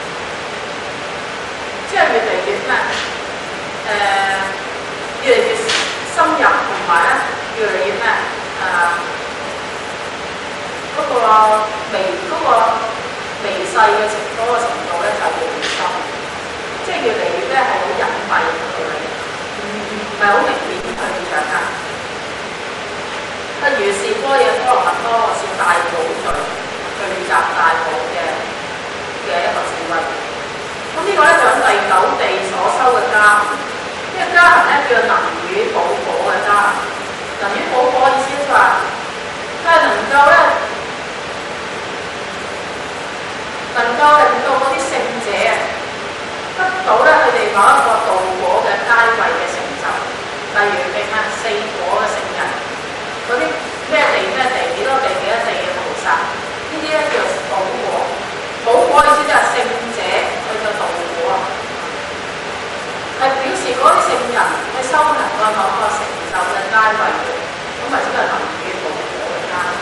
即係越嚟越咩？越嚟越深入，同埋咧越嚟越咩？嗰個微細嘅嗰個程度咧就越嚟越深，即係越嚟越咧係好隱蔽嘅道理，唔係好明顯去掌握。第如是般若波羅蜜多是大寶聚，聚集大寶嘅一個智慧。咁呢個咧就喺第九地所修嘅加行，呢個加行咧叫能與寶果嘅加行。能與寶果意思就話，佢係能夠令到嗰啲聖者得到咧佢哋某一個道果嘅階位嘅成就。例如譬如四果嘅聖人，嗰啲咩地幾多地嘅菩薩，呢啲咧叫寶果。寶果意思就係聖者佢嘅道果啊，係表示嗰啲聖人去修行嘅某個成就嘅階位嘅，咁咪即係能與寶果嘅階位。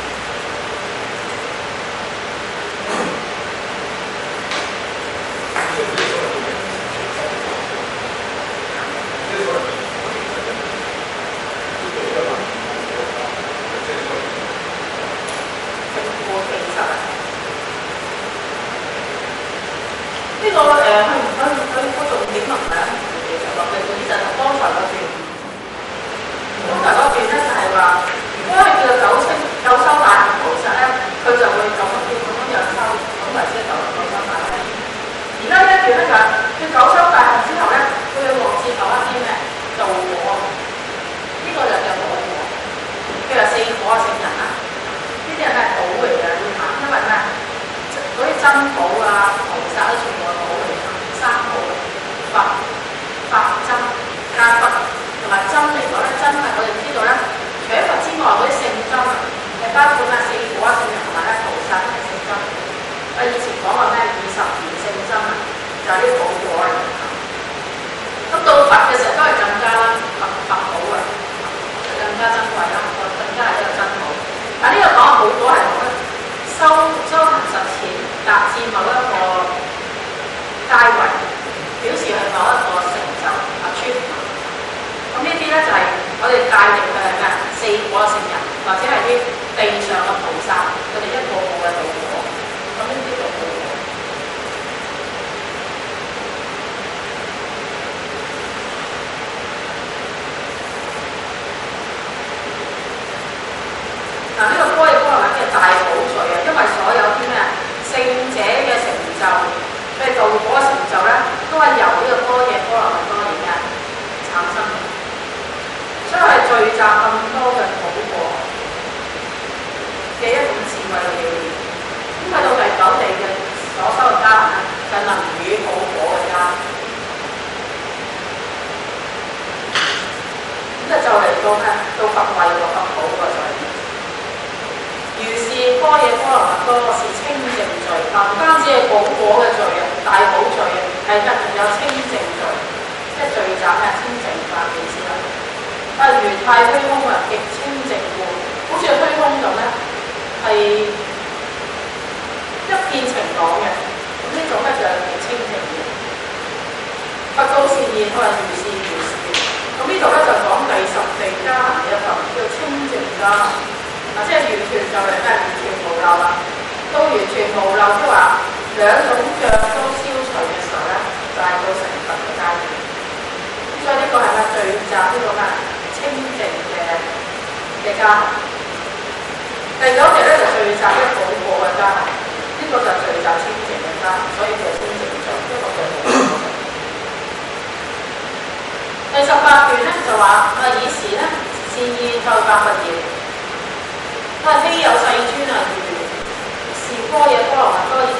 呢個佢重點唔係其實落嘅本質同剛才嗰段，咧就係話，如果係叫九修大行菩薩咧，佢就會咁樣修，咁為之九修大行。而家呢一段咧就係佢九修大行之後咧，佢要獲至某一啲咩道果，呢個就叫寶果。譬如四果聖人啊，呢啲係咩寶嚟嘅？因為咩？嗰啲珍寶啊，菩薩都全部係寶嚟㗎，三寶，佛真加佛，同埋真嚟講咧，真係我哋知道咧，除咗佛之外，嗰啲聖真啊，係包括咩四果聖人同埋咧菩薩係聖真。我以前講過咩20件聖真啊，就係啲寶果嚟㗎。咁到佛嘅時候都係更加啦，佛寶啊，就更加珍貴啦，更加係一個珍寶。但呢個講寶果係講咧。修行實踐達至某一個階位，表示係某一個成就啊尊。咁呢啲咧就係我哋界定嘅係咩？四果聖人或者係啲地上嘅菩薩，佢哋一個個嘅道果。咁呢啲叫寶果。嗱，呢個般若波羅蜜嘅大寶聚啊，因為所有啲咩聖者嘅成就，佢哋道果嘅成就咧，都係由呢個般若波羅蜜多而嘅產生嘅，所以係聚集咁多嘅寶果嘅一種智慧嘅表現。咁去到第九地嘅所修嘅加行咧，就能與寶果嘅加行。咁就嚟到咩？到佛位個佛寶個聚。如是般若波羅蜜多是清淨聚，唔單止係寶果嘅聚啊，大寶聚啊，係仲有清淨聚，即係聚集咩清淨法嘅意思啦。如太虛空啊，極清淨故，好似虛空咁咧，係一片晴朗嘅。咁呢種咧就係極清淨嘅。佛告善言，佢話如是如是。咁呢度咧就講第十地加行嘅一份叫清淨加行。即係完全就係咩？完全無漏啦。到完全無漏，即係話兩種障都消除嘅時候咧，就係到成佛嘅階段。所以呢個係咩？聚集呢個咩？清淨嘅加行。第九地咧就聚集一寶果嘅加行，呢個就聚集清淨嘅加行，所以叫清淨聚，一個叫寶果。第18段咧就話以時咧善意再白佛言。佢話希有世尊啊，是般若波羅蜜多以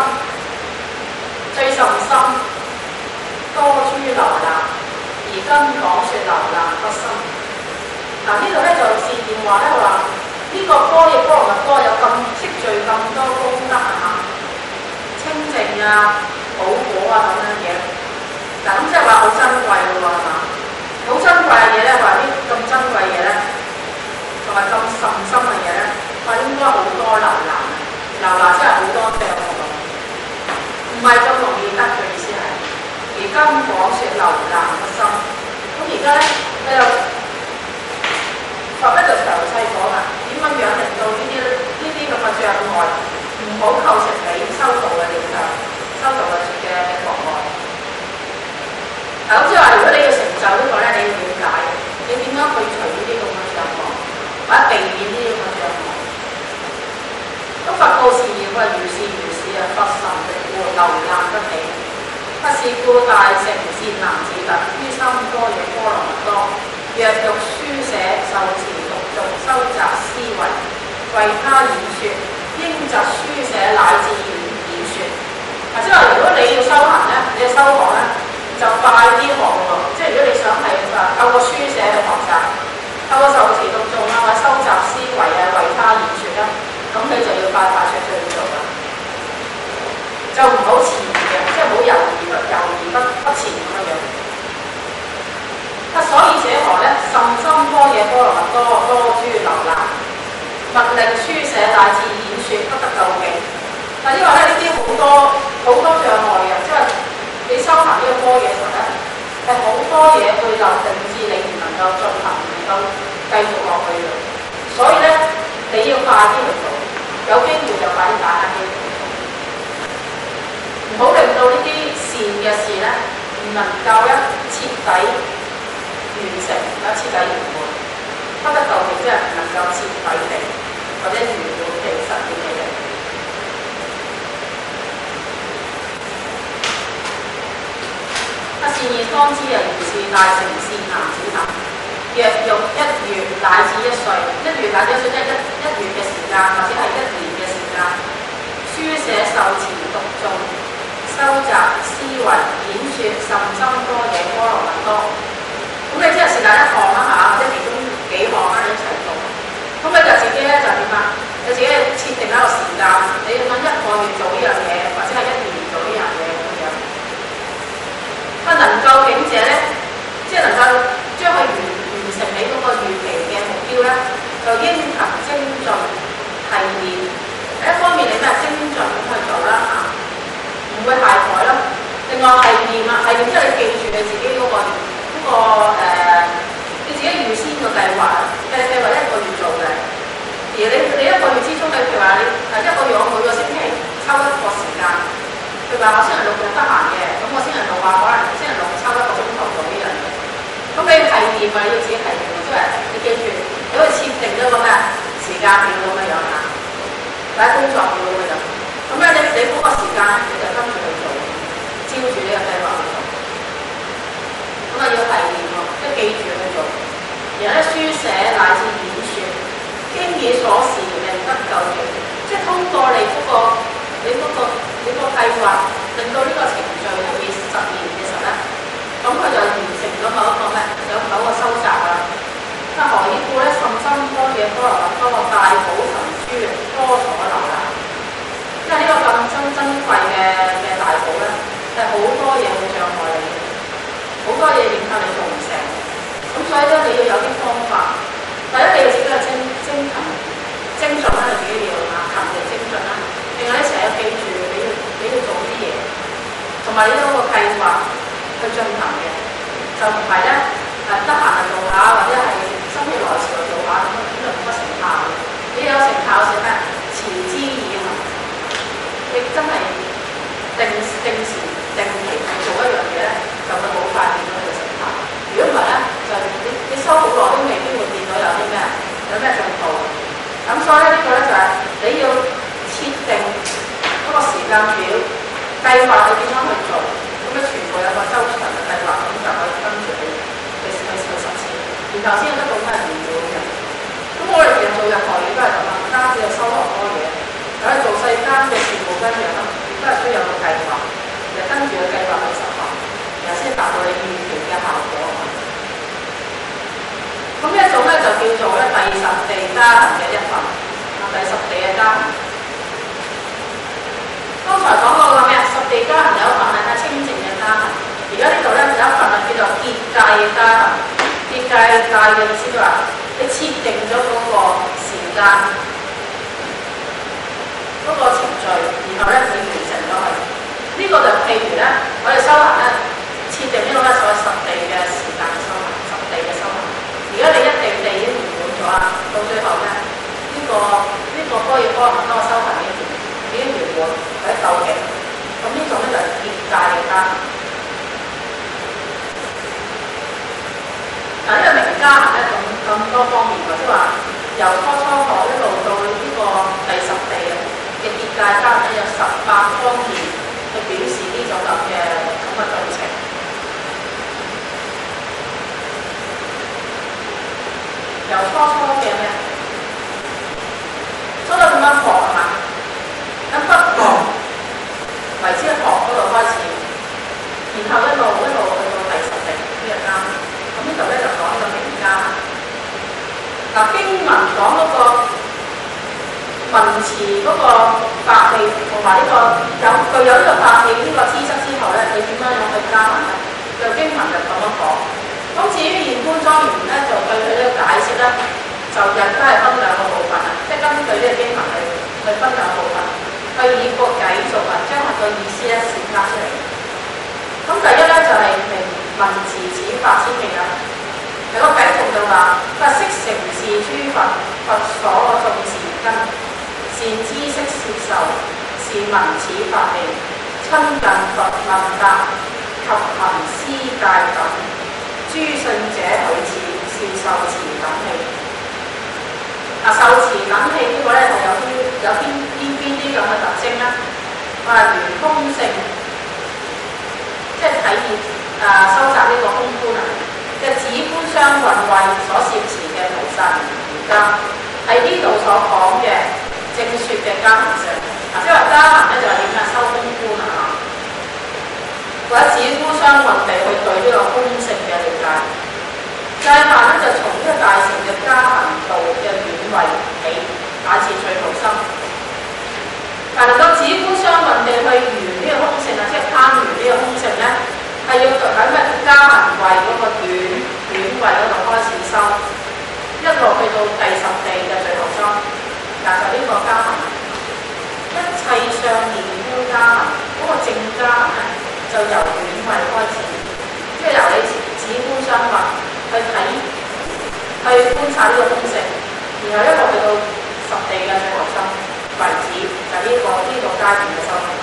最甚深，多諸流難，而今講說流難不深。嗱呢度咧就示現話咧話呢個般若波羅蜜多有咁積聚咁多功德啊，清淨啊、寶果啊咁樣嘢。嗱咁即係話好珍貴嘅喎，係嘛？好珍貴嘅嘢咧，話啲咁珍貴嘅嘢咧。同埋咁甚深嘅嘢咧，話應該好多流難，流難真係好多障礙，唔係咁容易得嘅意思係。而今講説流難不深，咁而家咧佢又佛咧就詳細講啦，點樣樣令到呢啲咁嘅障礙唔好構成你修道嘅影響，修道嘅妨礙。咁即係話，如果你要成就呢個咧，你要了解你點樣去除呢啲咁嘅障礙。或者避話如是如是啊，佛神力故流難不起。不是故大乘善男子等於三多嘢波羅蜜多，若欲書寫受持讀誦收集思維，為他演說，應擇書寫乃至演說。即係話，如果你要修行咧，你要修學咧，就快啲學喎。即係如果你想係透過書寫去學習，透過受持讀誦啊，或者收集思維啊，為他演說咧，咁你就要快快脆脆去做啦。就唔好遲嘅，即係唔好猶豫不前咁樣。所以這何咧？甚深般若波羅蜜多，多諸流難，勿令書寫乃至演說，不得究竟。但因為咧呢啲好多障礙嘅，即係你修行呢個科嘅時候咧，係好多嘢會令至你唔能夠進行，唔能夠繼續落去嘅。所以咧，你要快啲去做，有機會就快啲打下機會。唔好令到呢啲善嘅事咧，唔能夠咧徹底完成，徹底圓滿，不得究竟，即係唔能夠徹底地或者圓滿地實現嘅嘢。善意當知啊，如是大乘善男子等，若欲一月乃至一歲，一月乃至一歲，即係一月嘅時間，或者係1年嘅時間，書寫受持讀誦收集思維演說甚深般若波羅蜜多。咁你即係是但一項啦嚇，或者其中幾項啦，你一齊做。咁你就自己咧就點啊？你自己設定一個時間，你要揾1個月做呢樣嘢，或者係1年做呢樣嘢咁樣。能夠境者咧，即係能夠將佢完成你嗰個預期嘅目標咧，就應憑精進提煉。第一方面你咩精進咁去做啦嚇，唔會懈怠咯。另外提煉啊，提煉即係你記住你自己嗰個你自己預先嘅計劃1個月做嘅。而你1個月之中，你譬如話你1個月我每個星期抽1個時間。譬如話我星期6日得閒嘅，咁我星期6話可能星期6抽1個鐘頭做呢樣嘢。咁你提煉咪要自己提煉，即係你記住，你可以設定咗個咩時間表咁樣啊，或者工作表咁樣。咁咧你嗰個時間咧，你就跟住去做，照住呢個計劃去做。咁啊要提煉喎，即係記住去做。然後咧書寫乃至演說，經已所示令得究竟，即係通過你嗰個計劃，令到呢個程序可以實現嘅時候咧，咁佢就完成咗某一個咩？有某個收集啦。何以故咧？甚深般若波羅蜜多大寶神珠多所流難。因為呢個咁珍貴嘅大寶咧，係好多嘢會障礙你，好多嘢影響你做唔成。咁所以咧，你要有啲方法。第一，你要自己嘅精進啦，你自己要勤力精進啦。另外咧，成日記住你要做啲嘢，同埋你有個計劃去進行嘅，就唔係咧得閒就做下，或者係心血來潮就做下咁就冇乜成效。你有成效係咩？持之以恆，你真係定時定期去做一樣嘢咧，就會好快見到佢嘅成效。如果唔係咧，就你收好耐都未必會見到有啲咩進步。咁所以咧，呢個咧就係你要設定嗰個時間表，計劃你點樣去做，咁咧全部有個周長嘅計劃，咁就可以跟住去實踐，然後先有得到咩回報嘅。咁我哋其實做任何嘢都係咁啦，唔單止係收學多嘢，有啲做世間嘅事務跟住啦，都係需要有個計劃，就跟住個計劃去實行，然後先達到你預期嘅效果。咁呢一種咧就叫做咧第十地加行嘅一份，第十地嘅加行。剛才講過個咩十地加行有一份係清淨嘅加行，而家呢度咧有一份係叫做結界嘅加行。結界嘅意思就話你設定咗嗰個時間、嗰個程序，然後咧你完成咗佢。呢個就譬如咧，我哋修行咧設定呢個咧所謂十地嘅時間嘅修行，十地嘅修行。而家你一地已經圓滿咗啦，到最後咧呢個般若波羅蜜多修行已經圓滿或者究竟，咁呢種咧就係結界嘅加行。嗱，呢個名加行咧咁多方面喎，即係話由初學一路到呢個第十地嘅結界界差唔多有18方面去表示呢種咁嘅對情。由初嘅咩？初到咁樣學係嘛？咁不學為之學嗰度開始，然後一路去到第10地呢個家。咁呢度咧就講呢個名家。嗱，經文講嗰個文詞嗰個法器同埋呢個具有呢個法器呢個資質之後咧，你點樣去加文咧？就經文就咁樣講。咁至於現觀莊嚴咧，就對佢呢個解釋咧，就亦都係分兩個部分啊，即係根據呢個經文去分兩個部分，去以個偈做文，將個意思咧闡發出嚟。咁第一咧就係明文詞此法先明啦。有個偈頌就話：佛悉承事諸佛，佛所種善根，善知識攝受，是聞此法器，親近佛問答及行施戒等。諸信者許此，是受持等器。受持等器呢個咧係有邊啲咁嘅特徵咧？圓空性，即係體現收集呢個空觀啊嘅止觀雙運慧所攝持嘅菩薩瑜伽，喺呢度所講嘅正説嘅加行上，即係話加行咧就係點啊？收空觀啊，或者止觀雙運地去對呢個空性嘅理解。界限咧就從呢個大乘嘅加行道嘅遠位起，乃至最後心。但能夠止觀雙運地去圓呢個空性啊，即係攀圓呢個空性咧，係要喺咩加行位嗰個遠位嗰度開始修，一路去到第10地嘅最後心。但就呢個加行，一切相現觀加行嗰個正加行咧，就由遠位開始，即係由你止觀雙運。去觀察呢個空性，然後一路去到10地嘅最後心為止，就呢個階段嘅修行。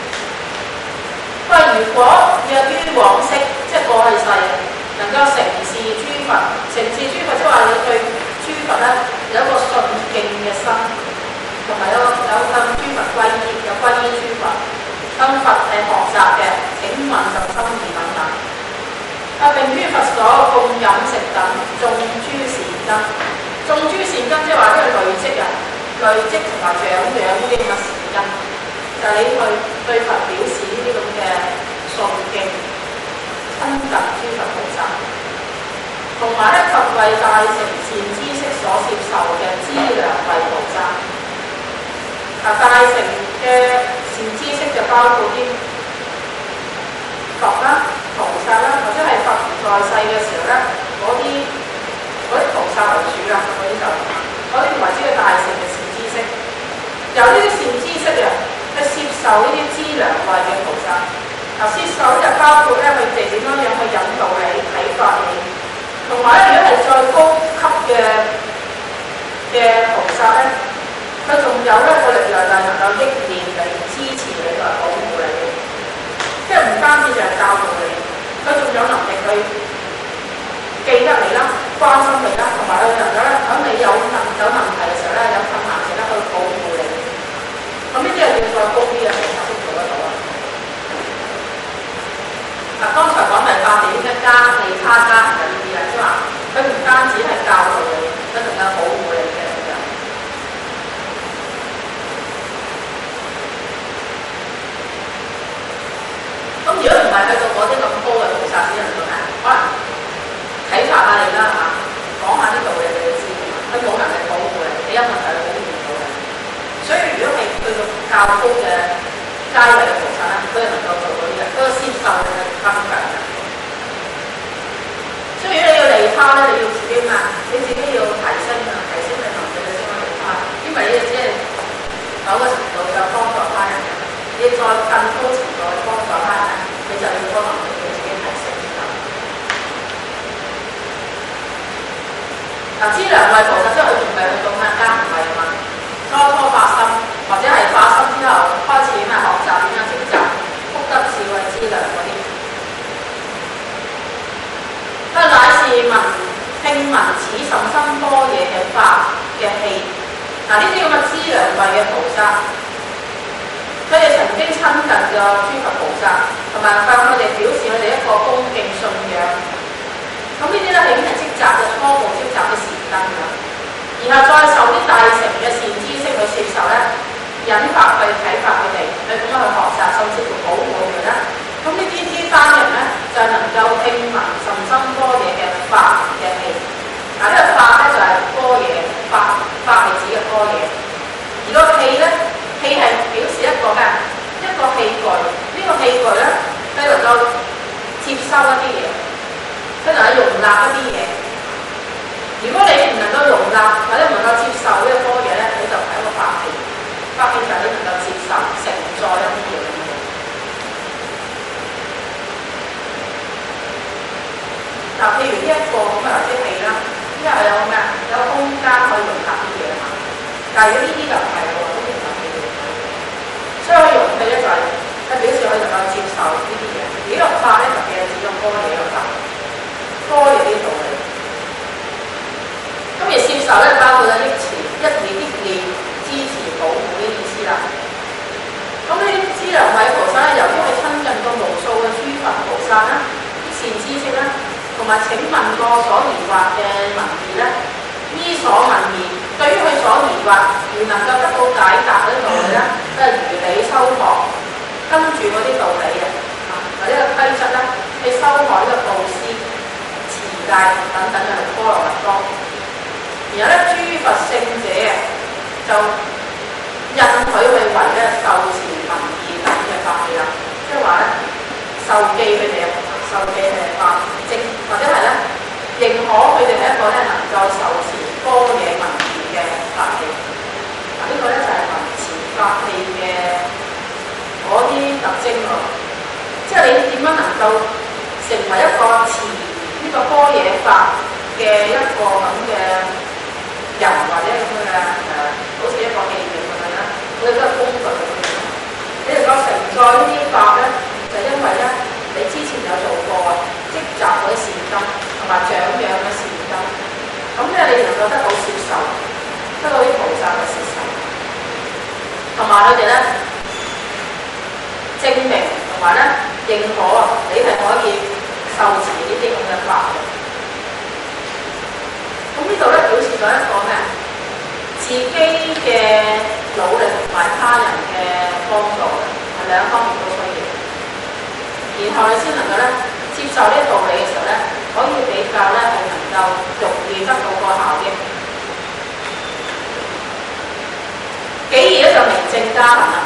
如果若於往昔，即係過去世，能夠承事諸佛，承事諸佛即係話你對諸佛咧有一個信敬嘅心，同埋有向諸佛歸依，有歸依諸佛，向佛係學習嘅，請問就心意等等。並於佛所供飲食等種諸善根，種諸善根即係話呢個累積啊，累積同埋長養呢啲咁嘅善根，就係你去對佛表示呢啲咁嘅信敬，親近諸佛菩薩，同埋咧及為大乘善知識所攝受嘅資糧位菩薩。大乘嘅善知識就包括啲佛啦、菩薩啦，或者係佛在世嘅時候咧，嗰啲菩薩為主啦，嗰啲為之嘅大乘嘅善知識，由呢啲善知識啊去攝受呢啲資糧位嘅菩薩。攝受就包括咧佢哋點樣去引導你、啟發你，同埋咧如果係再高級嘅菩薩咧，佢仲有一個力量係能夠憶念你、支持你同埋保護你。即係唔單止就係教導你，佢仲有能力去記得你啦、關心你啦，同埋佢能夠咧喺你有問題嘅時候咧、有困難嘅時候咧去保護你。咁呢啲係要再高啲嘅菩薩先做得到啊！剛才講第8地嘅加利他加行嘅呢啲啊，即係話佢唔單止係教導你，佢仲有保護你嘅力量。咁如果唔係去到嗰啲咁高嘅菩薩先能夠可能啟發下你啦，係嘛？講下啲道理俾你知，佢冇能力保護你，你有問題佢保護唔到你。所以如果係去到較高嘅階位嘅菩薩咧，佢係能夠做到呢個，嗰個攝受力係更強嘅。所以如果你要利他咧，你要自己嘛，你自己要提升你能力先可以利他，因為你只係某個程度就幫助他人嘅。你再更高程度去幫助他人，你就要可能你自己提升先得。資糧位菩薩即係佢仲未去到咩加行位啊嘛，初發心或者係發心之後開始學習點樣積集福德智慧資糧嗰啲。乃是聽聞此甚深般若嘅法嘅器。呢啲咁嘅資糧位嘅菩薩。 諸佛菩薩，同埋向佢哋表示佢哋一個恭敬信仰。咁呢啲咧係已經係積集嘅初步積集嘅善根啦。然後再受啲大乘嘅善知識去接受咧，引發去啟發佢哋，去咁樣去學習，甚至乎保護佢哋咧。咁呢班人咧就係能夠聽聞甚深般若嘅法嘅氣。嗱，呢個法咧就係般若法，法係指嘅般若。而個氣咧，氣係表示一個咩？一個器具。呢個器具咧，佢能夠接收一啲嘢，佢能夠容納一啲嘢。如果你唔能夠容納或者唔能夠接受呢個般若咧，你就唔係一個法器。法器就係你能夠接受、承載一啲嘢。嗱，譬如呢一個咁嘅氣啦，因為有咩？有空間可以容納啲嘢嘛。但係如果呢啲就唔係喎，呢啲唔係氣嚟嘅。所以容器咧就係表示佢能夠接受呢啲嘢。而呢個法咧特別係指個般若嘅法，般若呢啲道理。咁而接受咧包括咗益持、一念益念、支持、保護呢啲意思啦。咁呢啲資糧位菩薩咧，由於係親近過無數嘅諸佛菩薩啦、善知識啦，同埋請問過所疑惑嘅文義咧，依所問義，對於佢所疑惑而能夠得到解答嗰啲道理咧，都係如理修學，跟住嗰啲道理或者個規則咧，去修學呢個布施、持戒等等嘅波羅蜜多。然後咧，諸佛聖者就印佢去為咧受持文義等嘅法器啦，即係話咧受記佢哋受記佢哋法證，或者係咧認可佢哋係一個咧能夠受持般若文義嘅法器。嗱，呢個咧就係文持法器嘅嗰啲特徵喎，即係你點樣能夠成為一個持呢個般若法嘅一個咁嘅人，或者咁嘅好似一個器皿咁樣啦，佢哋都係工具咁樣。你能夠承載呢啲法咧，就因為咧你之前有做過積集嗰啲善根，同埋長養嘅善根，咁咧你能夠得到接受，得到啲菩薩嘅接受，同埋佢哋咧證明同埋咧認可你係可以受持呢啲咁嘅法嘅。咁呢度咧表示咗一個咩？自己嘅努力同埋他人嘅幫助係兩方面都需要，然後你先能夠咧接受呢啲道理嘅時候咧，可以比較咧係能夠容易得到個效益。幾易咧就明正加行啦。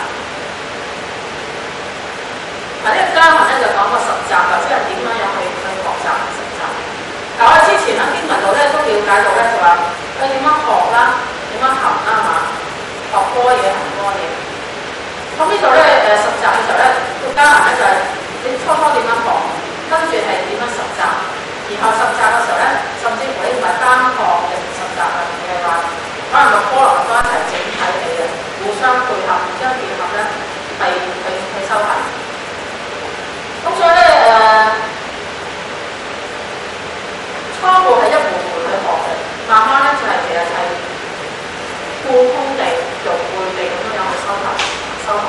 嗱，呢個加行咧就講個實習啦，即係點樣樣去學習實習。但我之前喺經文度咧都了解到咧，就話佢點樣學啦，點樣行啦嘛，學般若行般若。咁呢度咧實習嘅時候咧，個加行咧就係你初初點樣學，跟住係點樣實習，然後實習嘅時候咧，甚至乎你唔係單學嘅實習啊，而係話可能個波羅蜜多一齊整體嚟嘅，互相配合，互相結合咧，係去修行。咁所以咧初步係一門門去學嘅，慢慢咧就係其實係貫通地、融會地咁樣去修學。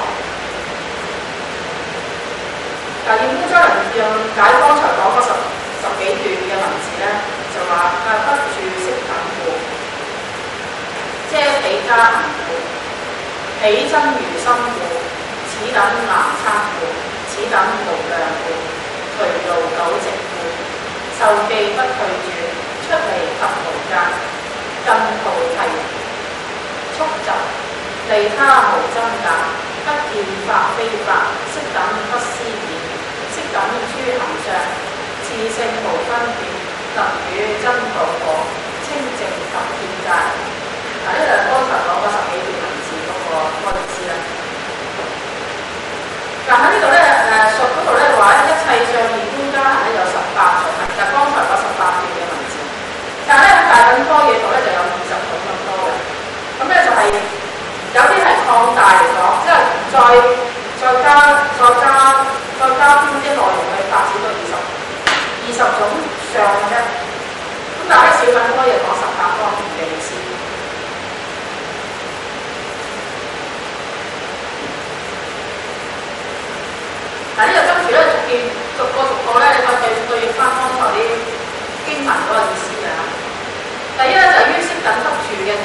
嗱，現觀將用解剛才講嗰十幾段嘅文字咧，就話不住色等故，遮彼加行故，彼真如心故，此等難測故，此等無量故，隨道久寂故，受記不退轉，出離及無間，近菩提速疾，利他無增減，不見法非法，悉等不思議，悉等諸行相，自性無分別，能與真道果，清淨及見界。嗱，呢就係剛才講嗰十幾段文字嗰個意思啦。嗱，喺呢度咧述嗰度咧話一切上現觀加行咧有18種，就剛才嗰18段嘅文字。但係咧大品般若度咧就有20種咁多嘅。咁咧就係有啲係擴大嚟講，即係再加添啲內容去發展到20種上嘅。咁但係喺小品般若講18方面嘅意思。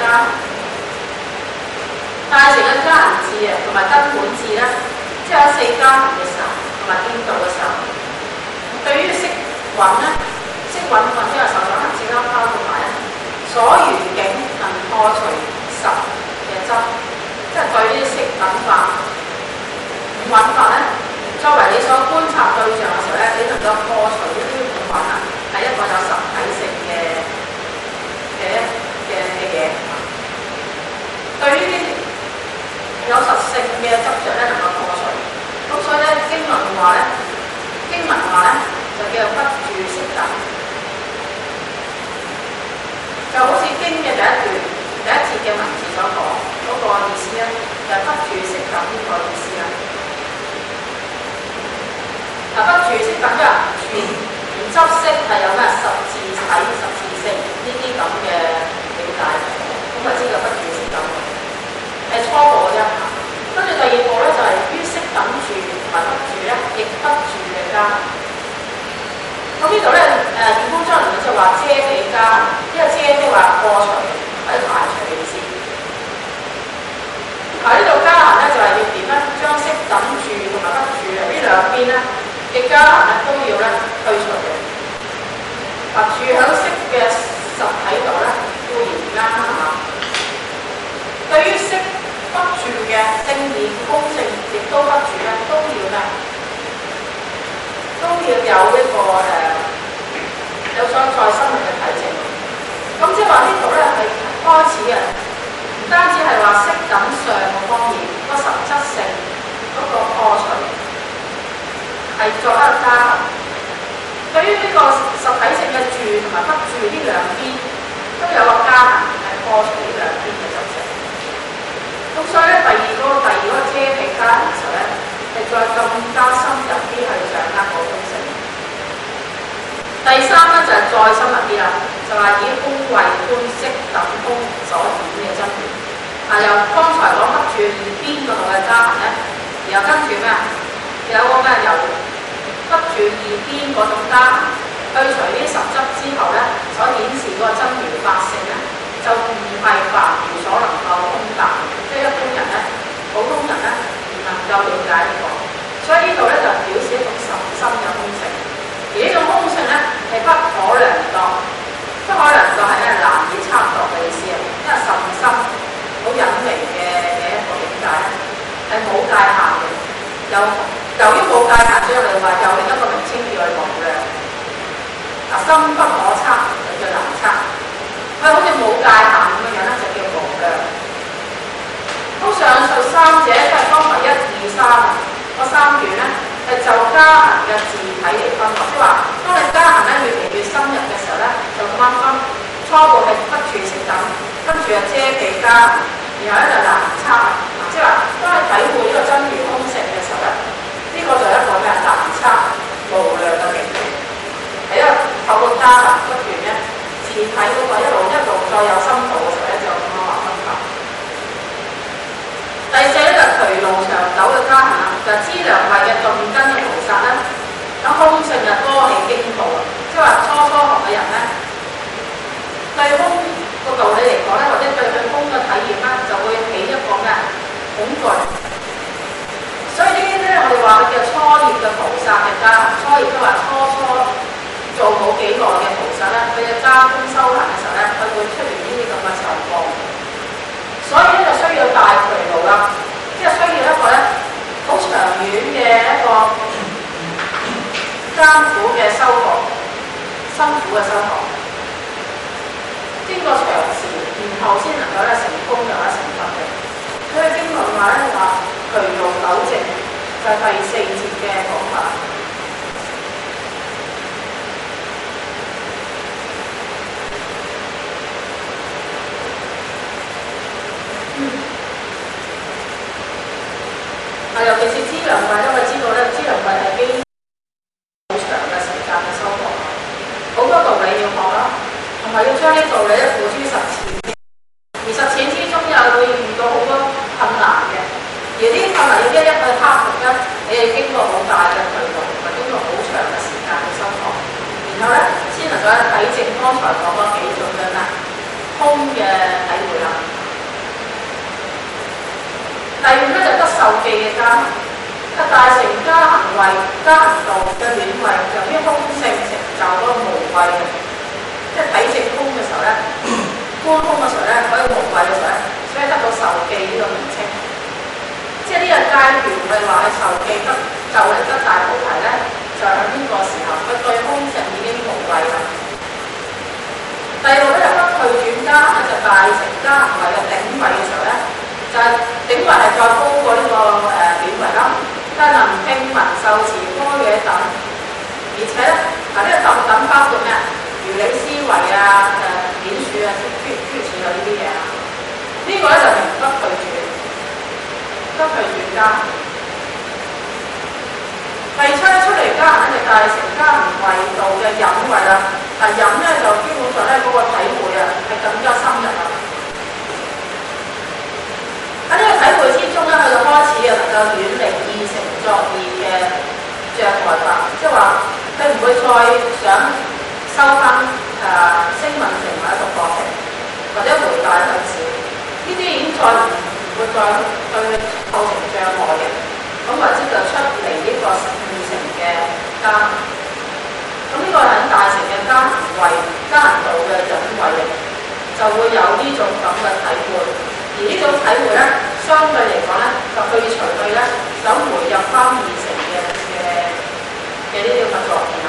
家行，大乘嘅家行智啊，同埋根本智咧，即係四家行嘅時候，同埋顛倒嘅時候，對於色蘊咧，色蘊或者係受想行識啦，包括埋咧所緣境能破除十嘅執，即係對呢啲色品法、五蘊法咧，作為你所觀察對象嘅時候咧，你能夠破除呢啲五蘊啊，係一個有實體性嘅嘢。對於呢啲有實性嘅執着咧，能夠破除。咁所以咧，經文話咧就叫做不住色等，就好似經嘅第一節嘅文字所講嗰個意思咧，就係不住色等呢個意思啦。嗱，不住色等即係唔執色係有咩十字體、十字性呢啲咁嘅理解，咁就知道不住色等係初步嘅啫。跟住第二步咧就係於色等住同埋不住咧，亦不住嘅家行。咁呢度咧現空章就話遮彼家行，因為遮即係話破除或者排除嘅意思。呢度家行咧就係要點咧？將色等住同埋不住呢兩邊咧嘅家行咧都要咧去除嘅。住喺色嘅實體度咧固然啱嚇，對於色不住嘅正念空性亦都不住咧，都要有一個有所再深入嘅體證。咁即係話呢度咧係開始嘅，唔單止係話色等上嘅方面嗰實質性嗰個破除係作一個家行。對於呢個實體性嘅住同埋不住呢兩邊都有個家行係破除呢兩邊嘅執着。咁所以咧第二個遮彼家行嘅時候咧，係再更加深入啲去掌握嗰種性。第三咧就係再深入啲啦，就係以空慧觀色等空所顯嘅真如。由剛才講不住二邊嗰度嘅家行咧，然後跟住咩啊？有個咩由不住二邊嗰種家行去除呢啲實質之後咧，所顯示嗰個真如法性咧，就唔係凡如所能夠通達，即係一般人咧、普通人咧唔能夠了解呢個。所以呢度咧就表示一種甚深嘅空性，而呢種空性咧係不可量度，不可量度係咩？難以測度嘅意思啊，因為甚深、好隱微嘅一個境界咧，係冇界限嘅。由於冇界限，所以我哋話有另一個名稱叫做無量。深不可測就叫難測，佢好似冇界限咁嘅樣咧，就叫無量。咁上述三者即係剛才1、2、3嗰三段咧，係就家行嘅自體嚟分，即係話當你家行咧越嚟越深入嘅時候咧，就咁樣分。初步係不住色等，跟住遮彼家行，然後咧就難測，即係話當你體會呢個真如空性嘅時候咧，呢個就係一個咩難測無量嘅境界，係一個透過家行不斷咧自體嗰個一路再有深度嘅時候咧，就咁樣劃分法。第四咧就隨路長久嘅家行啦，就資糧位嘅頓根嘅菩薩咧，咁空性就多起驚怖啊，即係話初學嘅人咧，對空個道理嚟講咧，或者對空嘅體驗咧，就會起一個咩恐懼。所以呢啲咧，我哋話佢叫初業嘅菩薩嘅家行，初業即係話初做冇幾耐嘅菩薩咧，佢嘅加工修行嘅時候咧，佢會出現呢啲咁嘅情況。所以咧就需要大渠路啦，即係需要一個咧好長遠嘅一個艱苦嘅修學，辛苦嘅修學，經過長時，然後先能夠咧成功又成佛嘅。所以經論話咧話渠路糾正，就係第4節嘅講法。尤其是資糧位，因為知道咧，資糧位係經好長嘅時間嘅修學，好多道理要學啦，同埋要將呢道理咧付諸實踐。而實踐之中又會遇到好多困難嘅，而呢啲困難要一一去克服咧，你係經過好大嘅渠道，同埋經過好長嘅時間嘅修學，然後咧先能夠體證剛才講嗰幾種嘅空嘅體會啦。 第五咧就得受記嘅加行。大乘加行位、加行道嘅戀位，由於空性成就嗰個無畏嘅，即係體證空嘅時候咧，觀空嘅時候咧，可以無畏嘅時候咧，所以得到受記呢個名稱。即係呢個階段，我哋話係受記得就係得大菩提咧，就喺呢個時候，佢對空性已經無畏啦。第六咧就不退轉加行咧，就大乘加行位嘅頂位嘅時候咧，就係頂位係再高過呢個戀位啦。能聽聞受持般若等，而且咧呢個等包括咩？如理思維啊、演說啊、諸如此類呢啲嘢啊。呢個咧就係不退轉，不退轉加行。第七出離加行咧就大乘加行位道嘅忍位啦。但忍咧就基本上咧嗰個體會啊係更加深入啦。喺呢個體會之中咧，佢就開始啊能夠遠離二乘作意嘅障礙法，即係話佢唔會再想收翻聲聞乘或者獨覺乘或者回大向小，呢啲已經再唔會再對佢構成障礙嘅，咁為之就出嚟呢個二乘嘅加行。咁呢個係大乘嘅加行位、加行道嘅忍位嚟，就會有呢種咁嘅體會。而呢種體會咧，相對嚟講咧，就去除對咧想回入翻二乘嘅呢啲咁嘅作業啦。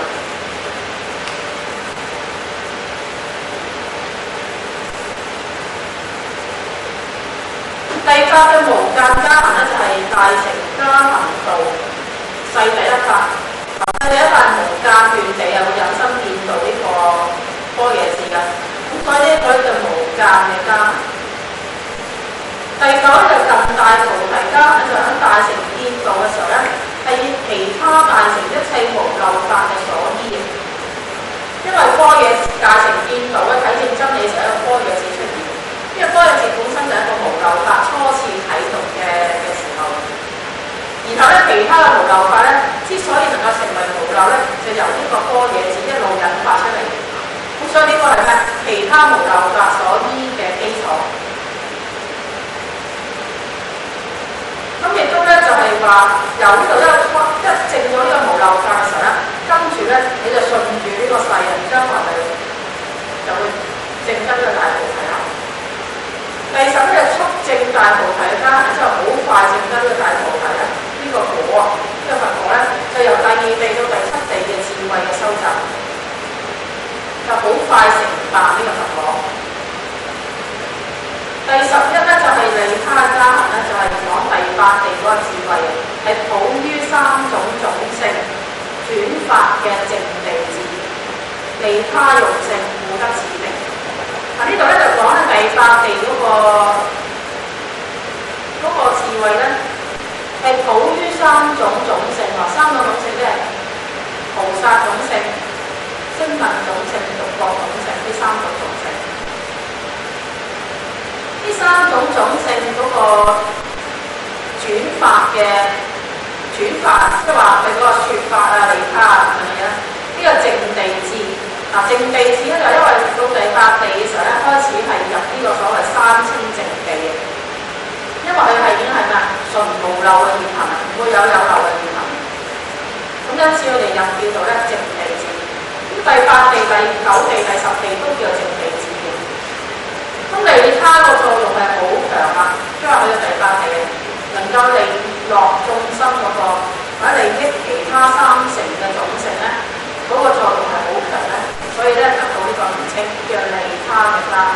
第八嘅無間加行咧，就係大乘加行道世第一法。世第一法無間斷地啊，會引申見到呢個般若智嘅。咁所以呢，佢就無間嘅加行。第九就近大菩提加行，就喺大乘見道嘅時候咧，係以其他大乘一切無漏法嘅所依嘅。因為般若大乘見道咧，體證真理就係一個般若智出現。因為般若智本身就係一個無漏法初次啟動嘅時候，然後咧其他嘅無漏法咧，之所以能夠成為無漏咧，就由呢個般若智一路引發出嚟。咁所以呢個係咩？其他無漏法所依嘅基礎。咁亦都咧就係話由呢度一證咗呢個無漏法嘅時候咧，跟住咧你就順住呢個世人將來就會證得呢個大菩提啦。第十咧就速證大菩提嘅加行，之後好快證得呢個大菩提啦。呢個果啊，呢個佛果咧就由第二地到第七地嘅智慧嘅收集，就好快成辦呢個佛果。第十一咧就係利他加行咧，就係講第八地嗰個智慧，係普於三種種性轉發嘅淨地智，利他用性故得此名。呢度咧就講咧第八地嗰個智慧咧，係普於三種種性，三種種性即係菩薩種性、聲聞種性、獨覺種性呢三種種性。呢三種種性嗰個轉發，即係話佢嗰個説法啊、利他啊咁樣咧。呢個淨地智淨地智咧就因為到第八地嘅時候咧，開始係入呢個所謂三清淨地嘅，因為佢係已經係咩純無漏嘅現行，唔會有漏嘅現行。咁因此我哋又叫做咧淨地智。咁第八地、第九地、第十地都叫做淨地智。咁利他個作用係好強啊，因為佢嘅第八地能夠利樂眾生嗰個，或者利益其他三乘嘅種性咧，嗰個作用係好強咧，所以咧得到呢個名稱叫利他嘅加行。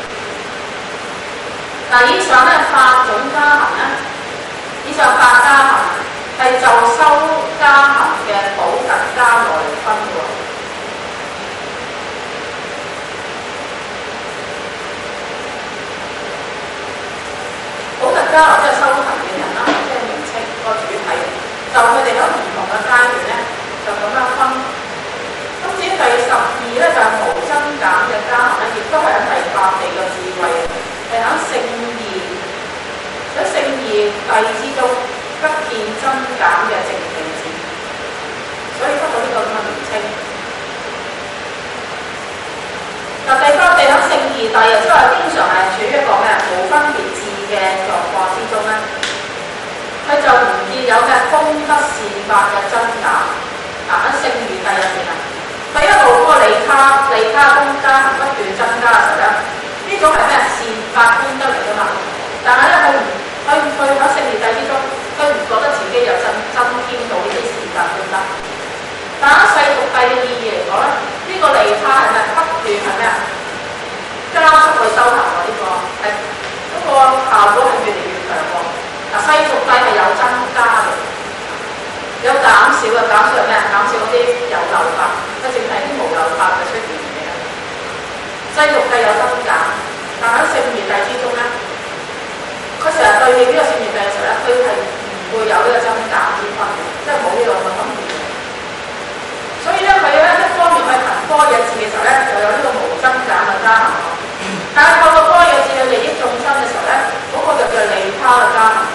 嗱，以上咧八種加行咧，以上八加行係就修加行嘅補特伽羅嚟分喎。補特伽羅即係修行嘅人啦，即係名稱個主體，就佢哋喺唔同嘅階段咧，就咁樣分。咁至於第12咧就係無增減嘅加行咧，亦都係喺第八地嘅智慧，係喺聖義，喺聖義諦之中不見增減嘅淨地智，所以得到呢個咁嘅名稱。嗱，第八地喺聖義諦啊，即係話經常係處於一個咩無分別智嘅狀況之中咧， 佢就唔見有嘅功德善法嘅增減。喺聖餘諦入邊啊，佢一路嗰個利他功加不斷增加嘅時候咧，呢種係咩善法功德嚟㗎嘛？但係咧佢喺聖餘諦之中，佢唔覺得自己有增添到呢啲善法功德。但喺世俗諦嘅意義嚟講咧，呢個利他係咪不斷係咩啊？加速去修行喎，呢個係嗰個效果係越嚟越強喎。世俗諦係有增加嘅，有減少嘅。減少係咩啊？減少嗰啲有漏法，佢淨係啲無漏法嘅出現嘅。世俗諦有增減，但喺聖餘諦之中咧，佢成日對應呢個聖餘諦嘅時候咧，佢係唔會有呢個增減之分嘅，即係冇呢個分別嘅。所以咧，佢咧一方面去行般若智嘅時候咧，就有呢個無增減嘅加行。但係透過般若智去利益眾生嘅時候咧，嗰個就叫利他嘅加行。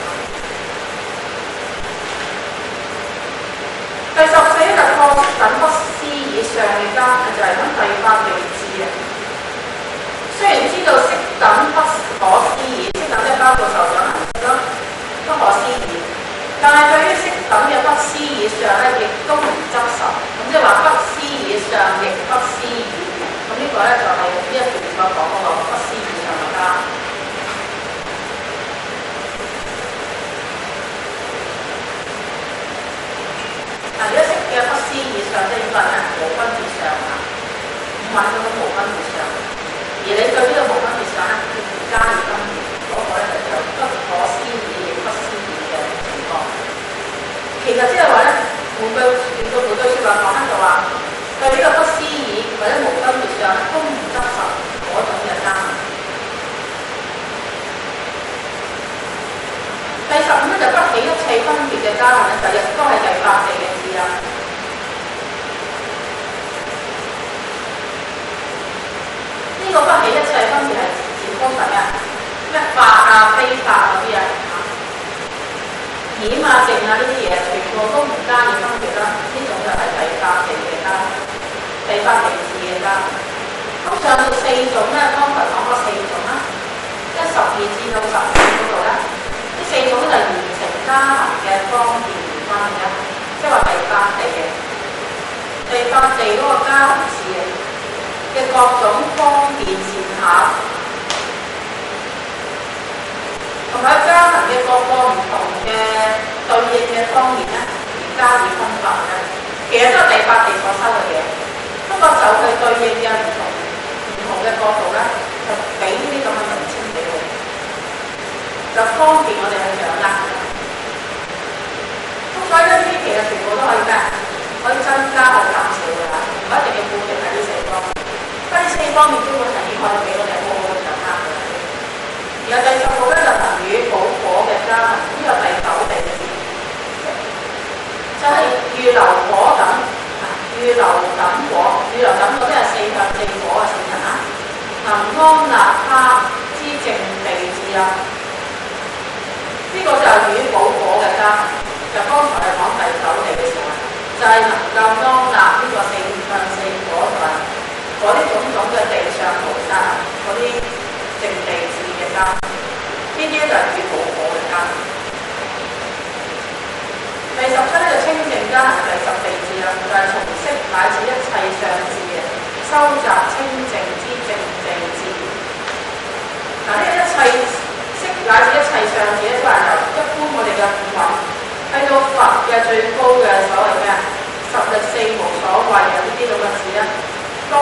第14咧就破色等不思以上嘅加行，就係咁第八地智啊。雖然知道色等不可思議，色等即係包括受想行識啦，不可思議。但係對於色等嘅不思議上咧，亦都唔執實。咁即係話不思議上亦不思議。咁呢個咧就係呢一段所講嗰個不思議上嘅加。而家識嘅不思議上，即係應該係無分別上啊，五蘊嗰種無分別上。而你對呢個無分別上咧，唔加以分別，嗰個咧就有不可思議亦不思議嘅情況。其實即係話咧，換句説話講咧，就話對呢個不思議或者無分別上都唔執實嗰種嘅加。第15咧就不起一切分別嘅加行咧，就亦都係第八地嘅智啦。呢個不起一切分別係指嗰陣咩法啊、非法嗰啲啊、顯啊、淨啊呢啲嘢，全部都唔加以分別啦。呢種就係第八地嘅加行，第八地智嘅加行。咁上到4種咧，剛才講過4種啦，即係12至到15嗰度咧。呢4種就係完成加行嘅方便而分嘅，即係話第八地嘅第八地嗰個加行智嘅各種方便善巧，同埋加行嘅各個唔同嘅對應嘅方面咧，而加以分法嘅，其實都係第八地所收嘅嘢。不過就佢對應嘅唔同嘅角度咧，就俾呢啲咁嘅名稱俾佢。就方便我哋去掌握。咁所以呢啲其實全部都可以咩？可以增加或減少㗎啦，唔一定要固定喺呢4方面。呢4方面基本上已經可以俾我哋好好去掌握㗎啦。然後第16咧就能與寶果嘅加行，呢個第9地嘅智，就係預流果等，預流等果，預流等果即係4法正果嘅聖人啊，能安立他之淨地智啊。呢個就係與寶果嘅加行，就剛才係講第9地嘅時候，就係能夠安立呢個4分4果同埋嗰啲種種嘅地上菩薩嗰啲淨地智嘅加行，呢啲就係與寶果嘅加行。第17咧就清淨加行第10地智啦，就係從色乃至一切相智嘅收集清淨之淨地智。嗱，呢一切乃至一切相智咧，都係由一般我哋嘅五蘊，去到佛嘅最高嘅所謂咩啊，十力四無所謂啊，呢啲咁嘅字咧，都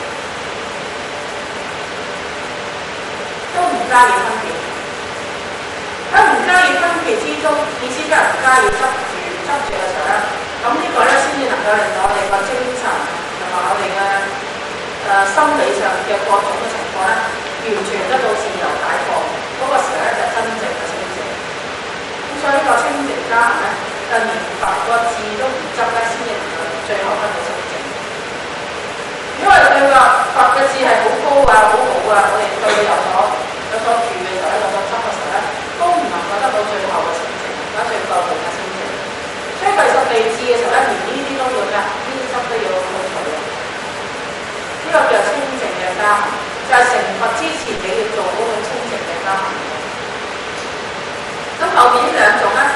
唔加以分別。喺唔加以分別之中，意思即係唔加以執住嘅時候咧，咁呢個咧先至能夠令到我哋個精神同埋我哋嘅心理上嘅各種嘅情況咧，完全得到自由解放。嗰個時候咧就真正嘅清淨。咁所以呢個清淨加行咧，就連佛個字都唔執咧，先至能夠最後得到清淨。如果我哋對個佛嘅字係好高啊、好好啊，我哋對佢有所住嘅時候咧，有所執嘅時候咧，都唔能夠得到最後嘅清淨，或者最後嘅清淨。所以第10地智嘅時候咧，連呢啲都要咩？呢啲執都要去除嘅。呢個叫清淨嘅加行，就係成佛之前你要做嗰種清淨嘅加行。咁後面呢2種咧，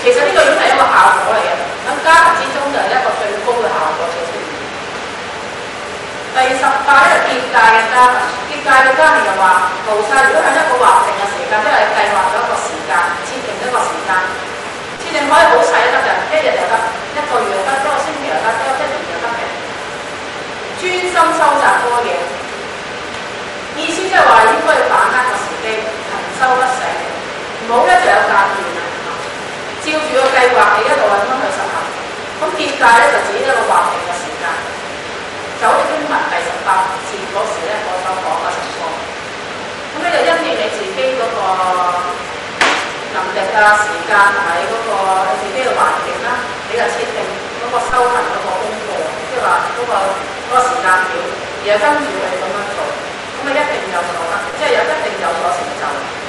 其實呢個已經係一個效果嚟嘅，咁加行之中就係一個最高嘅效果嘅出現。第18咧，結界嘅加行，結界嘅加行就話菩薩如果喺一個劃定嘅時間，即係計劃咗一個時間，設定一個時間，設定可以好細都得嘅，一日又得，一個月又得，一個星期又得，一年又得嘅，專心收集嗰個嘢。意思即係話應該要把握個時機，恆修不死，唔好咧就有間斷啦。照住個計劃，你一路咁樣去實行。咁結界咧就指一個劃定嘅時間，就好似經文第18節嗰時咧我所講嘅情況。咁你就因應你自己嗰個能力啊、時間同埋你嗰個你自己嘅環境啦，你就設定嗰個修行嗰個功課，即係話嗰個時間表，而係跟住你咁樣做。咁啊一定有所得，即係一定有所成就。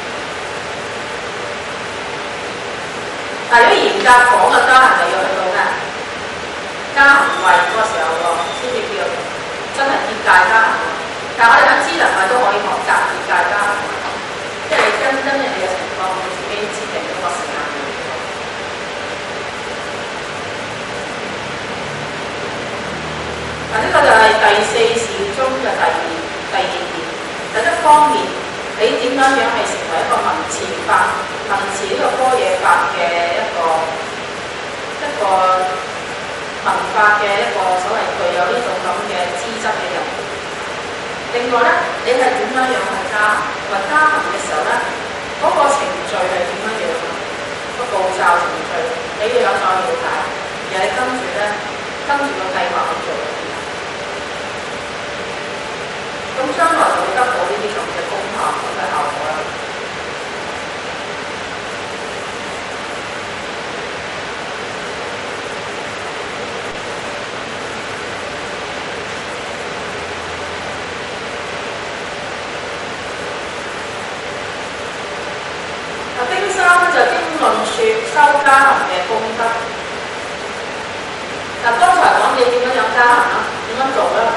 但係如果嚴格講嘅加行就要去到咩？加行位嗰個時候喎，先至叫真係結界加行。但係我哋喺資能位都可以學習結界加行，即係你跟你嘅情況，你自己設定嗰個時間表。嗱，呢個就係第4事中嘅第二點。第一方面，你點樣係成為一個文詞法、文詞呢個科野法嘅一個文法嘅一個所謂具有呢種咁嘅資質嘅人。另外咧，你係點樣去加行？同埋加行嘅時候咧，嗰個程序係點樣？個步驟程序你要有所了解，而你跟住個計劃去做。咁將來就會得到呢啲咁嘅功效咁嘅效果啦。經3就經論說修加行嘅功德。剛才講你點樣加行啦？點樣做咧？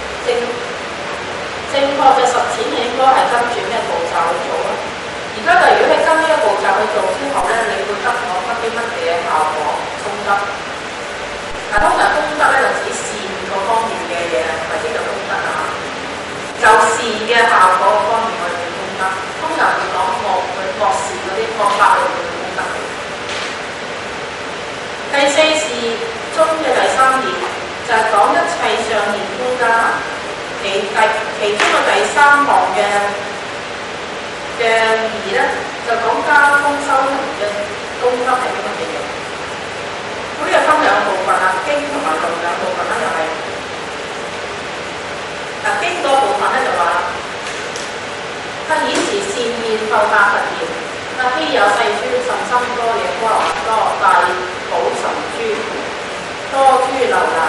正確嘅實踐你應該係跟住咩步驟去做啊？而家如果你跟呢個步驟去做之後咧，你會得啲乜嘢效果功德？但通常功德咧就指善嗰方面嘅嘢，或者叫功德啊。就善嘅效果嗰方面我哋叫功德。通常會講惡事嗰啲惡法嚟叫功德。第4事中嘅第3點就係講一切上現觀加行。其中嘅第3項嘅義咧，就講加工修行嘅功德係啲乜嘢？咁呢個分兩部分啦，經同埋論兩部分啦，又係經嗰部分咧就話啦，他以時善現後發佛言，希有世尊甚深多嘢波羅蜜多大寶神珠多諸流難。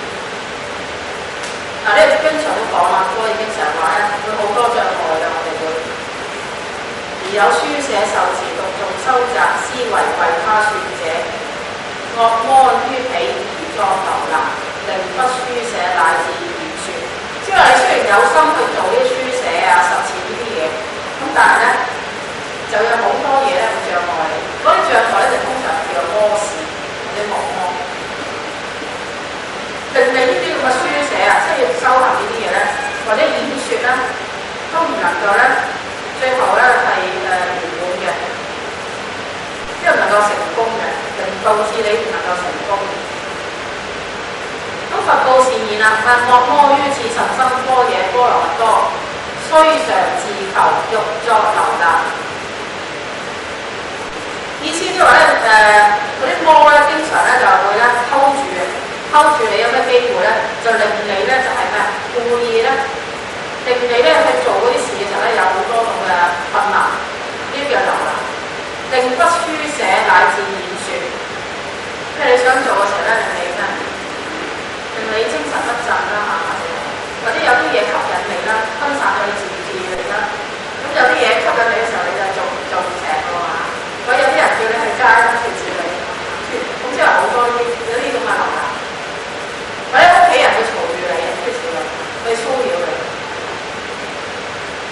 呢個經常都講啦，我哋經常話咧，會好多障礙嘅，我哋會而有書寫受持讀誦修習思維為他說者，惡魔於彼而作流難，令不書寫乃至演說。即係你雖然有心去做啲書寫啊、實踐呢啲嘢，咁但係咧就有好多嘢咧會障礙你。嗰啲障礙咧就通常叫做魔事或者惡魔。令你呢啲咁嘅書寫啊，即係要修行呢啲嘢咧，或者演說咧，都唔能夠咧，最後咧係圓滿嘅，即係唔能夠成功嘅，導致你唔能夠成功。咁佛告善言啦，惡魔於此甚深般若波羅蜜多，雖常自求欲作流難。意思即係話咧，嗰啲魔咧，經常咧就會咧睺住你有咩機會咧，就令你咧就係咩故意咧，令你咧去做嗰啲事嘅時候咧有好多咁嘅困難，呢啲叫流難，令不書寫乃至演說，即係你想做嘅時候咧，令你精神不振啦嚇，或者有啲嘢吸引你啦，分散咗你自己注意力啦，咁有啲嘢吸引你嘅時候你就做唔成㗎嘛，或者有啲人叫你去街咁去處理，咁即係好多啲有啲咁嘅流難。或者屋企人會嘈住你，去騷擾你。咁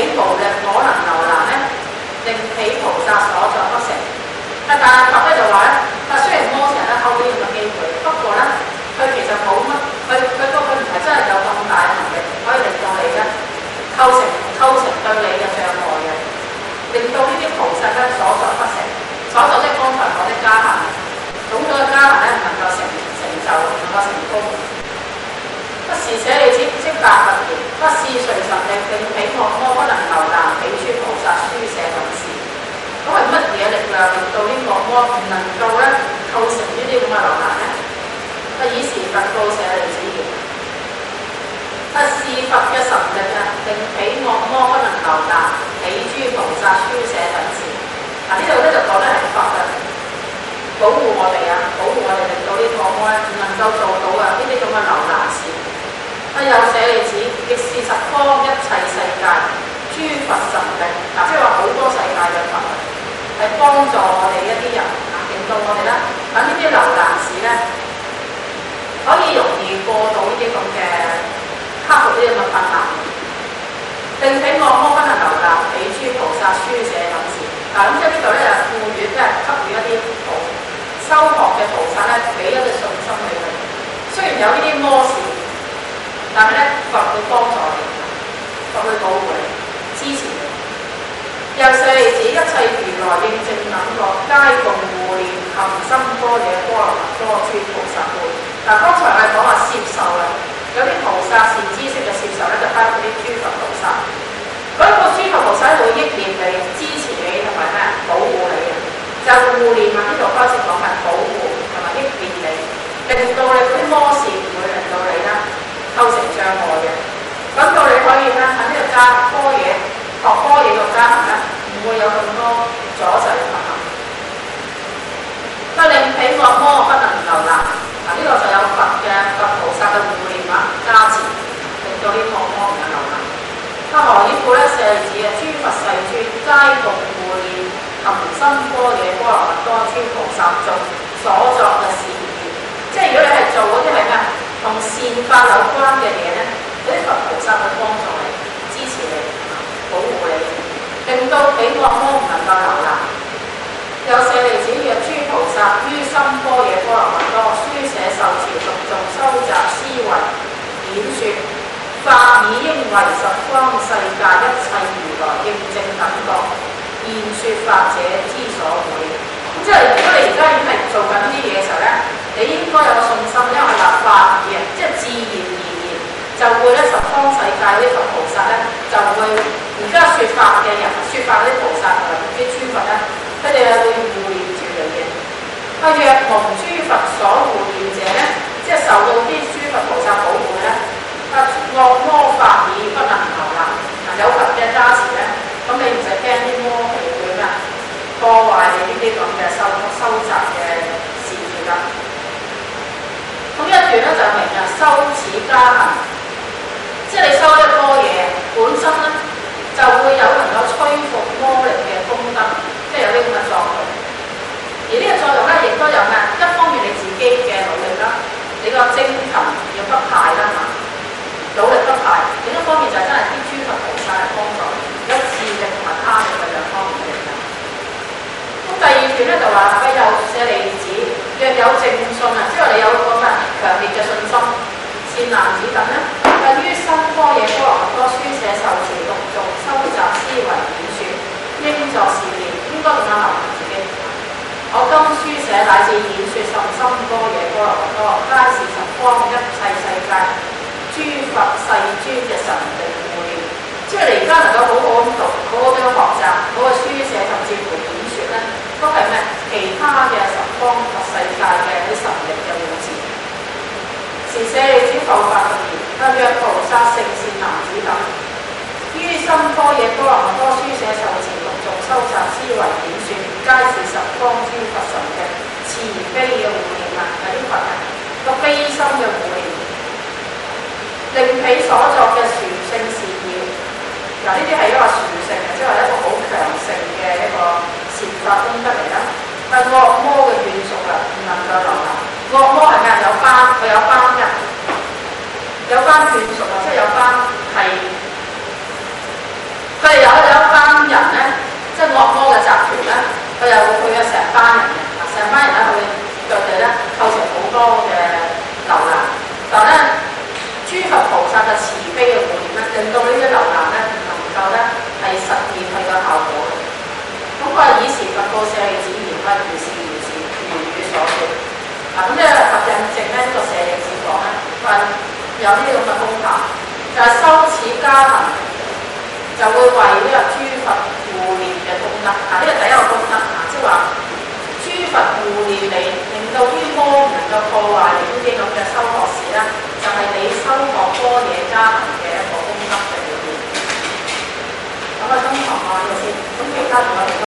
彼無力可能留難咧，令彼菩薩所作不成。但係佛咧就話咧，雖然摩西咧後邊有個機會，不過咧佢其實冇乜，佢唔係真係有咁大嘅能力可以令到你咧構成對你嘅障礙嘅，令到呢啲菩薩咧所作不成。所作即係剛才講的加行，種種嘅加行咧唔能夠成就，唔能夠成功。不是舍利子，即白佛言，不是誰神力令彼惡魔不能留難彼諸菩薩書寫等事。咁係乜嘢力量令到呢個惡魔唔能夠咧構成呢啲咁嘅留難咧？以時佛告舍利子言：是佛嘅神力啊，令彼惡魔不能留難彼諸菩薩書寫等事。呢度咧就講咧係佛啊，保護我哋啊，令到呢個惡魔唔能夠做到啊呢啲咁嘅留難事。有舍利子，亦是十方一切世界諸佛神力，即係話好多世界嘅佛係幫助我哋一啲人令到我哋咧等呢啲留難事咧可以容易過到呢啲咁嘅克服呢啲咁嘅困難，令彼惡魔不能留難彼諸菩薩書寫等事。咁即係呢度咧就賦予即係給予一啲修學嘅菩薩咧，俾一啲信心俾佢。雖然有呢啲魔事，但係咧佛會幫助你，佛會保護你，支持你。又舍利子，一切如來應正等覺，皆共護念含心般若波羅蜜多諸菩薩會。剛才我哋講話攝受啦，有啲菩薩善知識嘅攝受咧，就包括啲諸佛菩薩。嗰個諸佛菩薩會憶念你、支持你同埋咩保護你嘅，就護念啊！呢度開始講係保護同埋憶念你，令到你嗰啲魔事唔會令到你咧構成障礙嘅。咁到你可以咧喺呢個加科嘢學科嘢個加行咧，唔會有咁多阻滯困難。不令彼惡魔不能留難。呢個就有佛菩薩嘅護念加持，令到呢個惡魔唔能留難。何以故咧？舍利子啊，諸佛世尊皆共護念含心般若波羅蜜多諸菩薩眾所作嘅善業。即係如果你係做嗰啲係咩同善法有關嘅嘢咧，嗰啲佛菩薩會幫助你、支持你、保護你，令到彼惡魔唔能夠留難。有舍利子若諸菩薩於心般若波羅蜜多書寫受持讀誦收集思維演說法已應為十方世界一切如來應正等覺現說法者之所會。咁即係如果你而家已經係做緊呢啲嘢嘅時候咧，你應該有個信心，因為立法嘅，即係自然而然就會咧十方世界啲佛菩薩咧就會而家說法嘅人、說法嗰啲菩薩同埋啲諸佛咧，佢哋係會護念住你嘅。若蒙諸佛所護念者咧，即係受到啲諸佛菩薩保護咧。惡魔法已不能留難。有佛嘅加持咧，咁你唔使驚啲魔係會咩破壞你呢啲咁嘅收集嘅事業啦。咁一段咧就明啊，修此加行，即係你修一科嘢本身咧就會有能夠摧伏魔力嘅功德，即係有啲咁嘅作用。而呢個作用咧亦都有咩？一方面你自己嘅努力啦，你個精勤要不懈啦嚇。努力不懈，另一方面就係真係啲諸佛菩薩嚟幫助，有智力同埋他力嘅兩方面嘅力量。咁第二段咧就話佢有舍利子，若有正信啊，即係話你有個咩強烈嘅信心，善男子等咧，對於心般若波羅蜜多書寫受持讀誦收集思維演說，應作是念，應該咁樣留意自己。我今書寫乃至演說甚深般若波羅蜜多，皆是十方一切世界諸佛世尊嘅神力護念，即係你而家能夠好好咁讀，好好咁樣學習，好好書寫甚至乎演說咧，都係咩？其他嘅十方佛世界嘅啲神力嘅護持。是舍利子復發言，若菩薩聖善男子等，於心般若波羅蜜多書寫受持讀誦收集思維演說，皆是十方諸佛神嘅慈悲嘅護念啊！有啲佛啊，個悲心嘅護念。令彼所作嘅殊勝善業，呢啲係一個殊勝嘅，即係一個好強盛嘅一個善法功德嚟啦。但惡魔嘅眷屬唔能夠留難。惡魔係咩？有班，佢有班人，有班眷屬即係有班係佢哋佢嘅成班人嘅，成班人咧佢佢哋咧構成好多嘅流難，但咧諸佛菩薩嘅慈悲嘅護念咧，令到呢啲流難咧能夠咧係實現佢嘅效果嘅。咁佢話以時佛告舍利子言，如是如語所說。咁即係合印證咧呢個舍利子講咧，佢話有呢啲咁嘅功法，就係、是、修此加行，就會為呢個諸佛護念嘅功德。呢個第一個功德即係話諸佛護念你，令到啲魔唔能夠破壞你呢啲咁嘅修學事咧，就係、是、你修學般若加行嘅一個功德嘅表現。咁啊，中堂講呢個先，咁其他仲有幾多